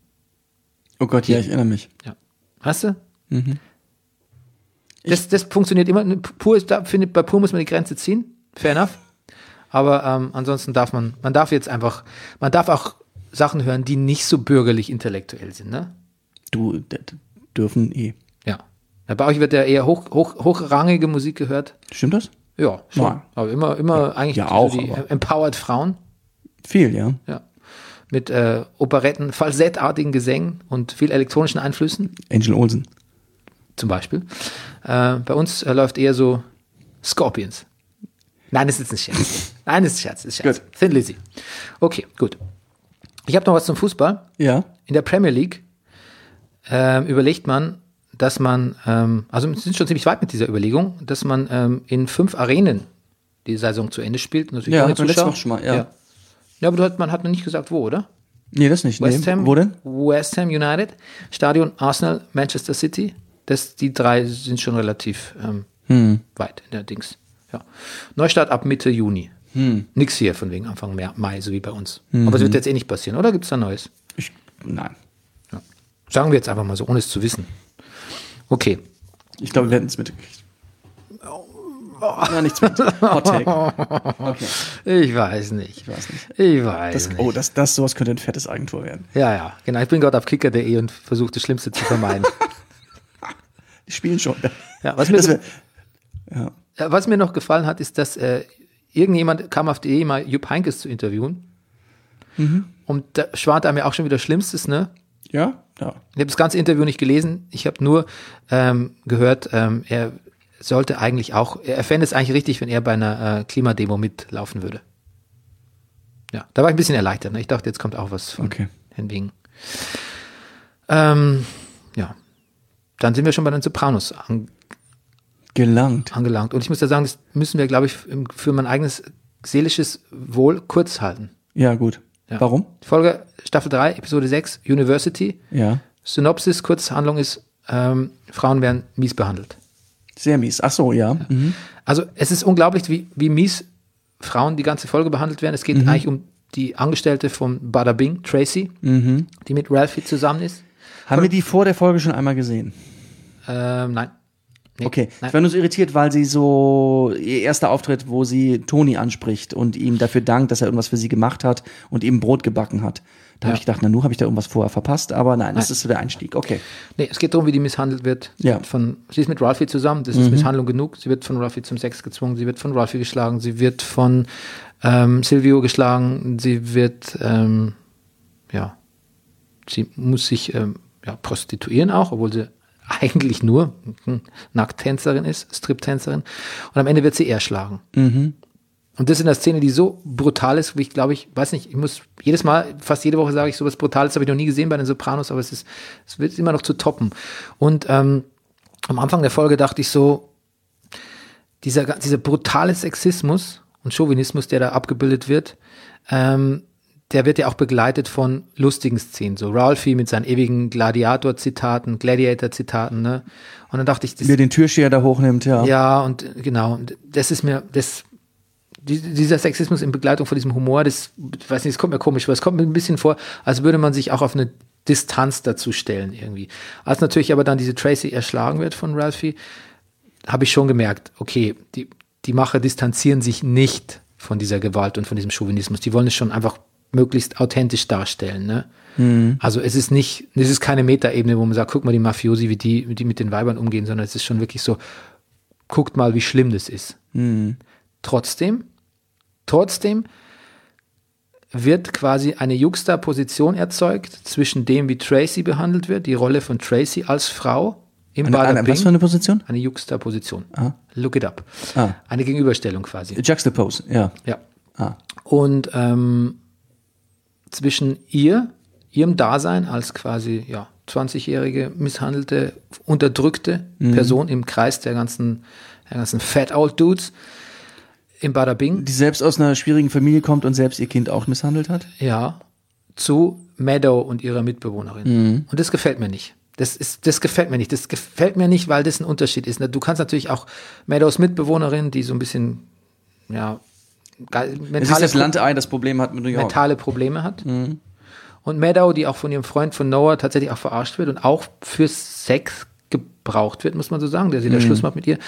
Oh Gott, ja, ich erinnere mich. Ja. Hast du? Mhm. Das, das funktioniert immer. Pur ist, da, findet, bei Pur muss man die Grenze ziehen. Fair enough. Aber ähm, ansonsten darf man, man darf jetzt einfach, man darf auch Sachen hören, die nicht so bürgerlich intellektuell sind, ne? Du, d- d- dürfen eh. Ja. ja. Bei euch wird ja eher hoch, hoch, hochrangige Musik gehört. Stimmt das? Ja, schon. Nein. Aber immer, immer eigentlich Ja, so auch, die aber- empowered Frauen. Viel, ja. Ja. Mit äh, Operetten, falsettartigen Gesängen und viel elektronischen Einflüssen, Angel Olsen. zum Beispiel. Äh, bei uns äh, läuft eher so Scorpions. Nein, das ist ein Scherz. Nein, das ist ein Scherz. Das ist ein Scherz. Gut. Thin Lizzy. Okay, gut. Ich habe noch was zum Fußball. Ja. In der Premier League ähm, überlegt man, dass man, ähm, also wir sind schon ziemlich weit mit dieser Überlegung, dass man ähm, in fünf Arenen die Saison zu Ende spielt. Natürlich Ja, ohne hatten wir letzte Zuschauer. Woche schon mal, ja. ja. Ja, aber du hat, man hat noch nicht gesagt, wo, oder? Nee, das nicht. West nee. Ham, Wo denn? West Ham United, Stadion Arsenal, Manchester City. Das, die drei sind schon relativ ähm, Hm. weit in der Dings. Ja. Neustart ab Mitte Juni. Hm. Nix hier von wegen Anfang Mai, Mai so wie bei uns. Mhm. Aber es wird jetzt eh nicht passieren, oder? Gibt es da Neues? Ich, nein. Sagen wir jetzt einfach mal so, ohne es zu wissen. Okay. Ich glaube, wir hätten es mitgekriegt. Ja, nichts mit. Hot Take. Okay. Ich weiß nicht. Ich weiß nicht. Ich weiß Das, nicht. oh, das, das, sowas könnte ein fettes Eigentor werden. Ja, ja, genau. Ich bin gerade auf kicker punkt de und versuche das Schlimmste zu vermeiden. Die spielen schon. Ja, was mir, Das wär, ja. Ja, was mir noch gefallen hat, ist, dass äh, irgendjemand kam auf die Idee, mal Jupp Heynckes zu interviewen. Mhm. Und da schwant einem ja auch schon wieder Schlimmstes, ne? Ja? Ja. Ich habe das ganze Interview nicht gelesen. Ich habe nur ähm, gehört, ähm, er sollte eigentlich auch, er fände es eigentlich richtig, wenn er bei einer äh, Klimademo mitlaufen würde. Ja, da war ich ein bisschen erleichtert. Ne? Ich dachte, jetzt kommt auch was von Okay. Herrn Wing. Ähm, ja, dann sind wir schon bei den Sopranos an, Gelangt. angelangt. Und ich muss da sagen, das müssen wir, glaube ich, im- für mein eigenes seelisches Wohl kurz halten. Ja, gut. Ja. Warum? Folge Staffel drei, Episode sechs, University. Ja. Synopsis, Kurzhandlung ist, ähm, Frauen werden mies behandelt. Sehr mies. Ach so, ja. Mhm. Also es ist unglaublich, wie, wie mies Frauen die ganze Folge behandelt werden. Es geht Mhm. eigentlich um die Angestellte von Bada Bing, Tracy, Mhm. die mit Ralphie zusammen ist. Haben wir die vor der Folge schon einmal gesehen? Ähm, nein. Nee, Okay, Nein. ich war nur so irritiert, weil sie so, ihr erster Auftritt, wo sie Toni anspricht und ihm dafür dankt, dass er irgendwas für sie gemacht hat und ihm Brot gebacken hat. Da Ja. habe ich gedacht, na, nur habe ich da irgendwas vorher verpasst, aber nein, das Nein. ist so der Einstieg. Okay. Nee, es geht darum, wie die misshandelt wird. Ja. Von, sie ist mit Ralphie zusammen, das ist Misshandlung genug. Sie wird von Ralphie zum Sex gezwungen, sie wird von Ralphie geschlagen, sie wird von ähm, Silvio geschlagen, sie wird, ähm, ja, sie muss sich ähm, ja, prostituieren auch, obwohl sie eigentlich nur hm, Nackttänzerin ist, Striptänzerin. Und am Ende wird sie erschlagen. Mhm. Und das in einer Szene, die so brutal ist, wie ich glaube, ich weiß nicht, ich muss jedes Mal, fast jede Woche sage ich, sowas Brutales habe ich noch nie gesehen bei den Sopranos, aber es ist, es wird immer noch zu toppen. Und ähm, am Anfang der Folge dachte ich so, dieser, dieser brutale Sexismus und Chauvinismus, der da abgebildet wird, ähm, der wird ja auch begleitet von lustigen Szenen, so Ralphie mit seinen ewigen Gladiator-Zitaten, Gladiator-Zitaten, ne? Und dann dachte ich, das, Wie er den Türsteher da hochnimmt, ja. ja, und äh, genau, und das ist mir, das, die, dieser Sexismus in Begleitung von diesem Humor, das, ich weiß nicht, das kommt mir komisch vor, es kommt mir ein bisschen vor, als würde man sich auch auf eine Distanz dazu stellen irgendwie. Als natürlich aber dann diese Tracy erschlagen wird von Ralphie, habe ich schon gemerkt, okay, die, die Macher distanzieren sich nicht von dieser Gewalt und von diesem Chauvinismus. Die wollen es schon einfach möglichst authentisch darstellen, ne? Mhm. Also es ist nicht, es ist keine Metaebene, wo man sagt, guck mal die Mafiosi, wie die, wie die mit den Weibern umgehen, sondern es ist schon wirklich so, guckt mal, wie schlimm das ist. Mhm. Trotzdem, trotzdem wird quasi eine Juxtaposition erzeugt zwischen dem, wie Tracy behandelt wird, die Rolle von Tracy als Frau im Eine, Bada eine, Bing. was für eine Position? Eine Juxtaposition. Ah. Look it up. Ah. Eine Gegenüberstellung quasi. Juxtapose, ja. Ja. Ah. Und ähm, zwischen ihr, ihrem Dasein als quasi ja, zwanzigjährige, misshandelte, unterdrückte Person im Kreis der ganzen, der ganzen Fat Old Dudes im Bada Bing, Die selbst aus einer schwierigen Familie kommt und selbst ihr Kind auch misshandelt hat? ja, zu Meadow und ihrer Mitbewohnerin. Und das gefällt mir nicht. Das ist, das gefällt mir nicht. Das gefällt mir nicht, weil das ein Unterschied ist. Du kannst natürlich auch Meadows Mitbewohnerin, die so ein bisschen, ja, ge- Es ist mentale, das Pro- Landei, das Problem hat mit New York. mentale Probleme hat. Und Meadow, die auch von ihrem Freund von Noah tatsächlich auch verarscht wird und auch für Sex gebraucht wird, muss man so sagen, der sie da Schluss macht mit ihr.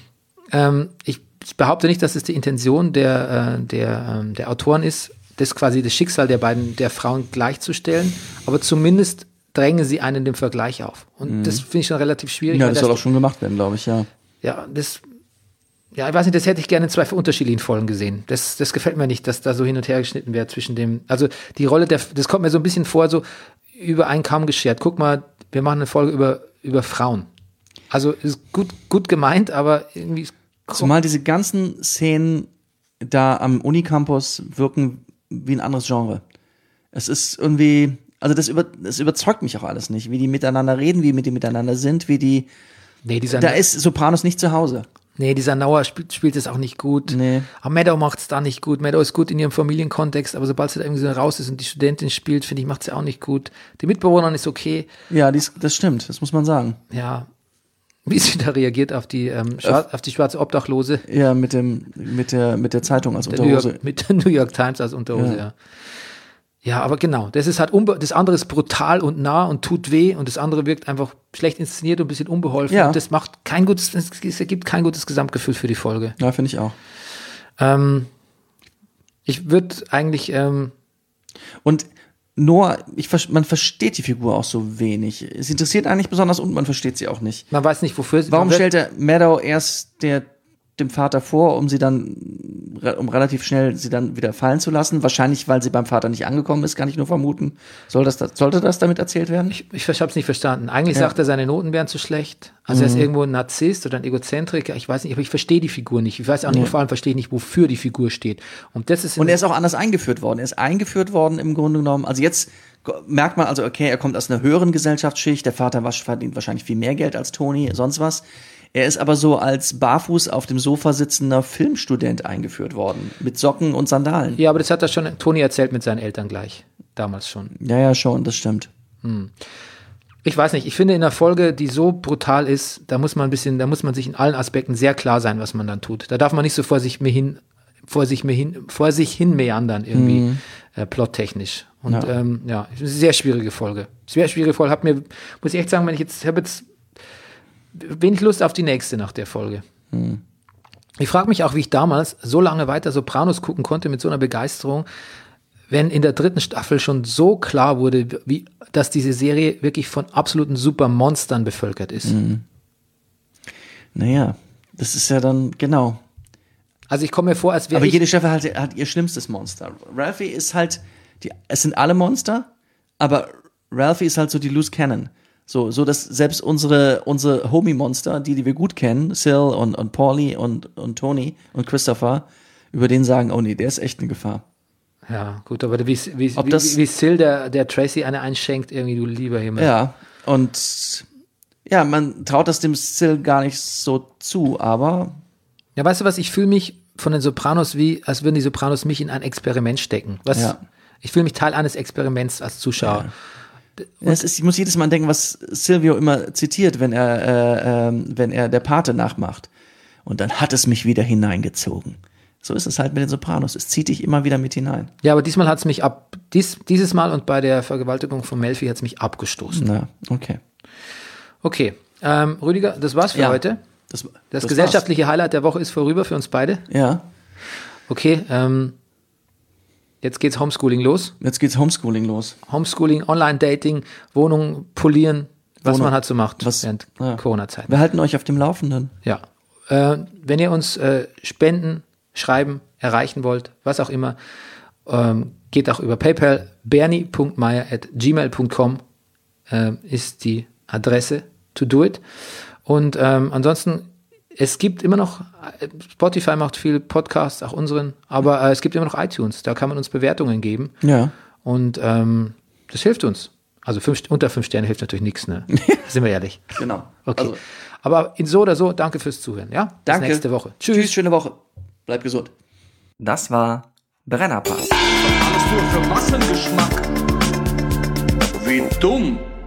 Ähm, ich, ich behaupte nicht, dass es die Intention der, äh, der, ähm, der Autoren ist, das quasi das Schicksal der beiden, der Frauen gleichzustellen, aber zumindest drängen sie einen den Vergleich auf. Und mhm. das finde ich schon relativ schwierig. Ja, weil das soll auch schon gemacht werden, glaube ich, ja. Ja, das, ja, ich weiß nicht, das hätte ich gerne in zwei unterschiedlichen Folgen gesehen. Das, das gefällt mir nicht, dass da so hin und her geschnitten wird zwischen dem, also die Rolle der, das kommt mir so ein bisschen vor, so über einen Kamm geschert. Guck mal, wir machen eine Folge über, über Frauen. Also ist gut, gut gemeint, aber irgendwie. Zumal diese ganzen Szenen da am Unicampus wirken wie ein anderes Genre. Es ist irgendwie, also das, über, das überzeugt mich auch alles nicht, wie die miteinander reden, wie die miteinander sind, wie die. Nee, dieser da ist Sopranos nicht zu Hause. Nee, dieser Nauer spielt, spielt es auch nicht gut. Nee. Aber Meadow macht es da nicht gut. Meadow ist gut in ihrem Familienkontext, aber sobald sie da irgendwie so raus ist und die Studentin spielt, finde ich, macht sie auch nicht gut. Die Mitbewohnerin ist okay. Ja, dies, das stimmt, das muss man sagen. Ja. Wie sie da reagiert auf die, ähm, schwarz, auf die schwarze Obdachlose. Ja, mit dem, mit der, mit der Zeitung als Der Unterhose. New York, mit der New York Times als Unterhose, ja. ja. Ja, aber genau, das ist halt, unbe- das andere ist brutal und nah und tut weh und das andere wirkt einfach schlecht inszeniert und ein bisschen unbeholfen. Ja. Und das macht kein gutes, es ergibt kein gutes Gesamtgefühl für die Folge. Ja, finde ich auch. Ähm, ich würde eigentlich, ähm, Und Noah, ich, man versteht die Figur auch so wenig. Es interessiert eigentlich besonders und man versteht sie auch nicht. man weiß nicht, wofür sie. Warum man wird- stellt er Meadow erst der, dem Vater vor, um sie dann, um relativ schnell sie dann wieder fallen zu lassen? Wahrscheinlich, weil sie beim Vater nicht angekommen ist, kann ich nur vermuten. Soll das, sollte das damit erzählt werden? Ich, ich habe es nicht verstanden. Eigentlich Ja. sagt er, seine Noten wären zu schlecht. Also er ist irgendwo ein Narzisst oder ein Egozentriker. Ich weiß nicht, aber ich verstehe die Figur nicht. Ich weiß auch nicht, Nee. vor allem verstehe ich nicht, wofür die Figur steht. Und das ist Und er ist auch anders eingeführt worden. Er ist eingeführt worden im Grunde genommen. Also jetzt merkt man also, okay, er kommt aus einer höheren Gesellschaftsschicht. Der Vater verdient wahrscheinlich viel mehr Geld als Tony, sonst was. Er ist aber so als barfuß auf dem Sofa sitzender Filmstudent eingeführt worden. Mit Socken und Sandalen. ja, aber das hat er schon Toni erzählt mit seinen Eltern gleich. Damals schon. Ja, ja, schon, das stimmt. Ich weiß nicht, ich finde in einer Folge, die so brutal ist, da muss man ein bisschen, da muss man sich in allen Aspekten sehr klar sein, was man dann tut. Da darf man nicht so vor sich mir hin, vor sich mir hin, vor sich hin meandern irgendwie, Mhm. äh, plottechnisch. Und Ja. ja, ähm, ja, ist eine sehr schwierige Folge. Sehr schwierige Folge. Hab mir, muss ich echt sagen, wenn ich jetzt, ich habe jetzt wenig Lust auf die nächste nach der Folge. Mhm. Ich frage mich auch, wie ich damals so lange weiter Sopranos gucken konnte mit so einer Begeisterung, wenn in der dritten Staffel schon so klar wurde, wie, dass diese Serie wirklich von absoluten Supermonstern bevölkert ist. Mhm. Naja, das ist ja dann, genau. Also ich komme mir vor, als wäre Aber ich... jede Staffel hat, hat ihr schlimmstes Monster. Ralphie ist halt, die, es sind alle Monster, aber Ralphie ist halt so die Loose Cannon. So, so dass selbst unsere, unsere Homie-Monster, die, die wir gut kennen, Sil und, und Paulie und, und Tony und Christopher, über den sagen, oh nee, der ist echt eine Gefahr. Ja, gut, aber wie, wie, Ob wie, das- wie Sil der, der Tracy eine einschenkt, irgendwie, du lieber Himmel. Ja, und ja, man traut das dem Sil gar nicht so zu, aber Ja, weißt du was, ich fühle mich von den Sopranos wie, als würden die Sopranos mich in ein Experiment stecken. Was, Ja. Ich fühle mich Teil eines Experiments als Zuschauer. es ist, ich muss jedes Mal denken, was Silvio immer zitiert, wenn er, äh, ähm, wenn er der Pate nachmacht. Und dann hat es mich wieder hineingezogen. So ist es halt mit den Sopranos. Es zieht dich immer wieder mit hinein. Ja, aber diesmal hat es mich ab, dies, dieses Mal und bei der Vergewaltigung von Melfi hat es mich abgestoßen. Na, okay. Okay, ähm, Rüdiger, das war's für Ja, heute. Das, Das, das gesellschaftliche Highlight der Woche ist vorüber für uns beide. war's. Ja, Okay, ähm, jetzt geht's Homeschooling los. jetzt geht's Homeschooling los. Homeschooling, Online-Dating, Wohnung polieren, was Wohnung- man halt so macht was- während ja. Corona-Zeit. Wir halten euch auf dem Laufenden. Ja. Äh, wenn ihr uns äh, spenden, schreiben, erreichen wollt, was auch immer, ähm, geht auch über PayPal. bernie punkt meier at gmail punkt com äh, ist die Adresse to do it. Und ähm, ansonsten, es gibt immer noch, äh, Spotify macht viel Podcasts, auch unseren, aber äh, es gibt immer noch iTunes, da kann man uns Bewertungen geben. Ja. Und ähm, das hilft uns. Also fünf, unter fünf Sterne hilft natürlich nichts, ne? Sind wir ehrlich. Genau. Okay. Also, Aber in so oder so, danke fürs Zuhören, ja? Bis danke. nächste Woche. Tschüss, schöne Woche. Bleibt gesund. Das war Brennerpass. Alles nur für Massengeschmack. Wie dumm.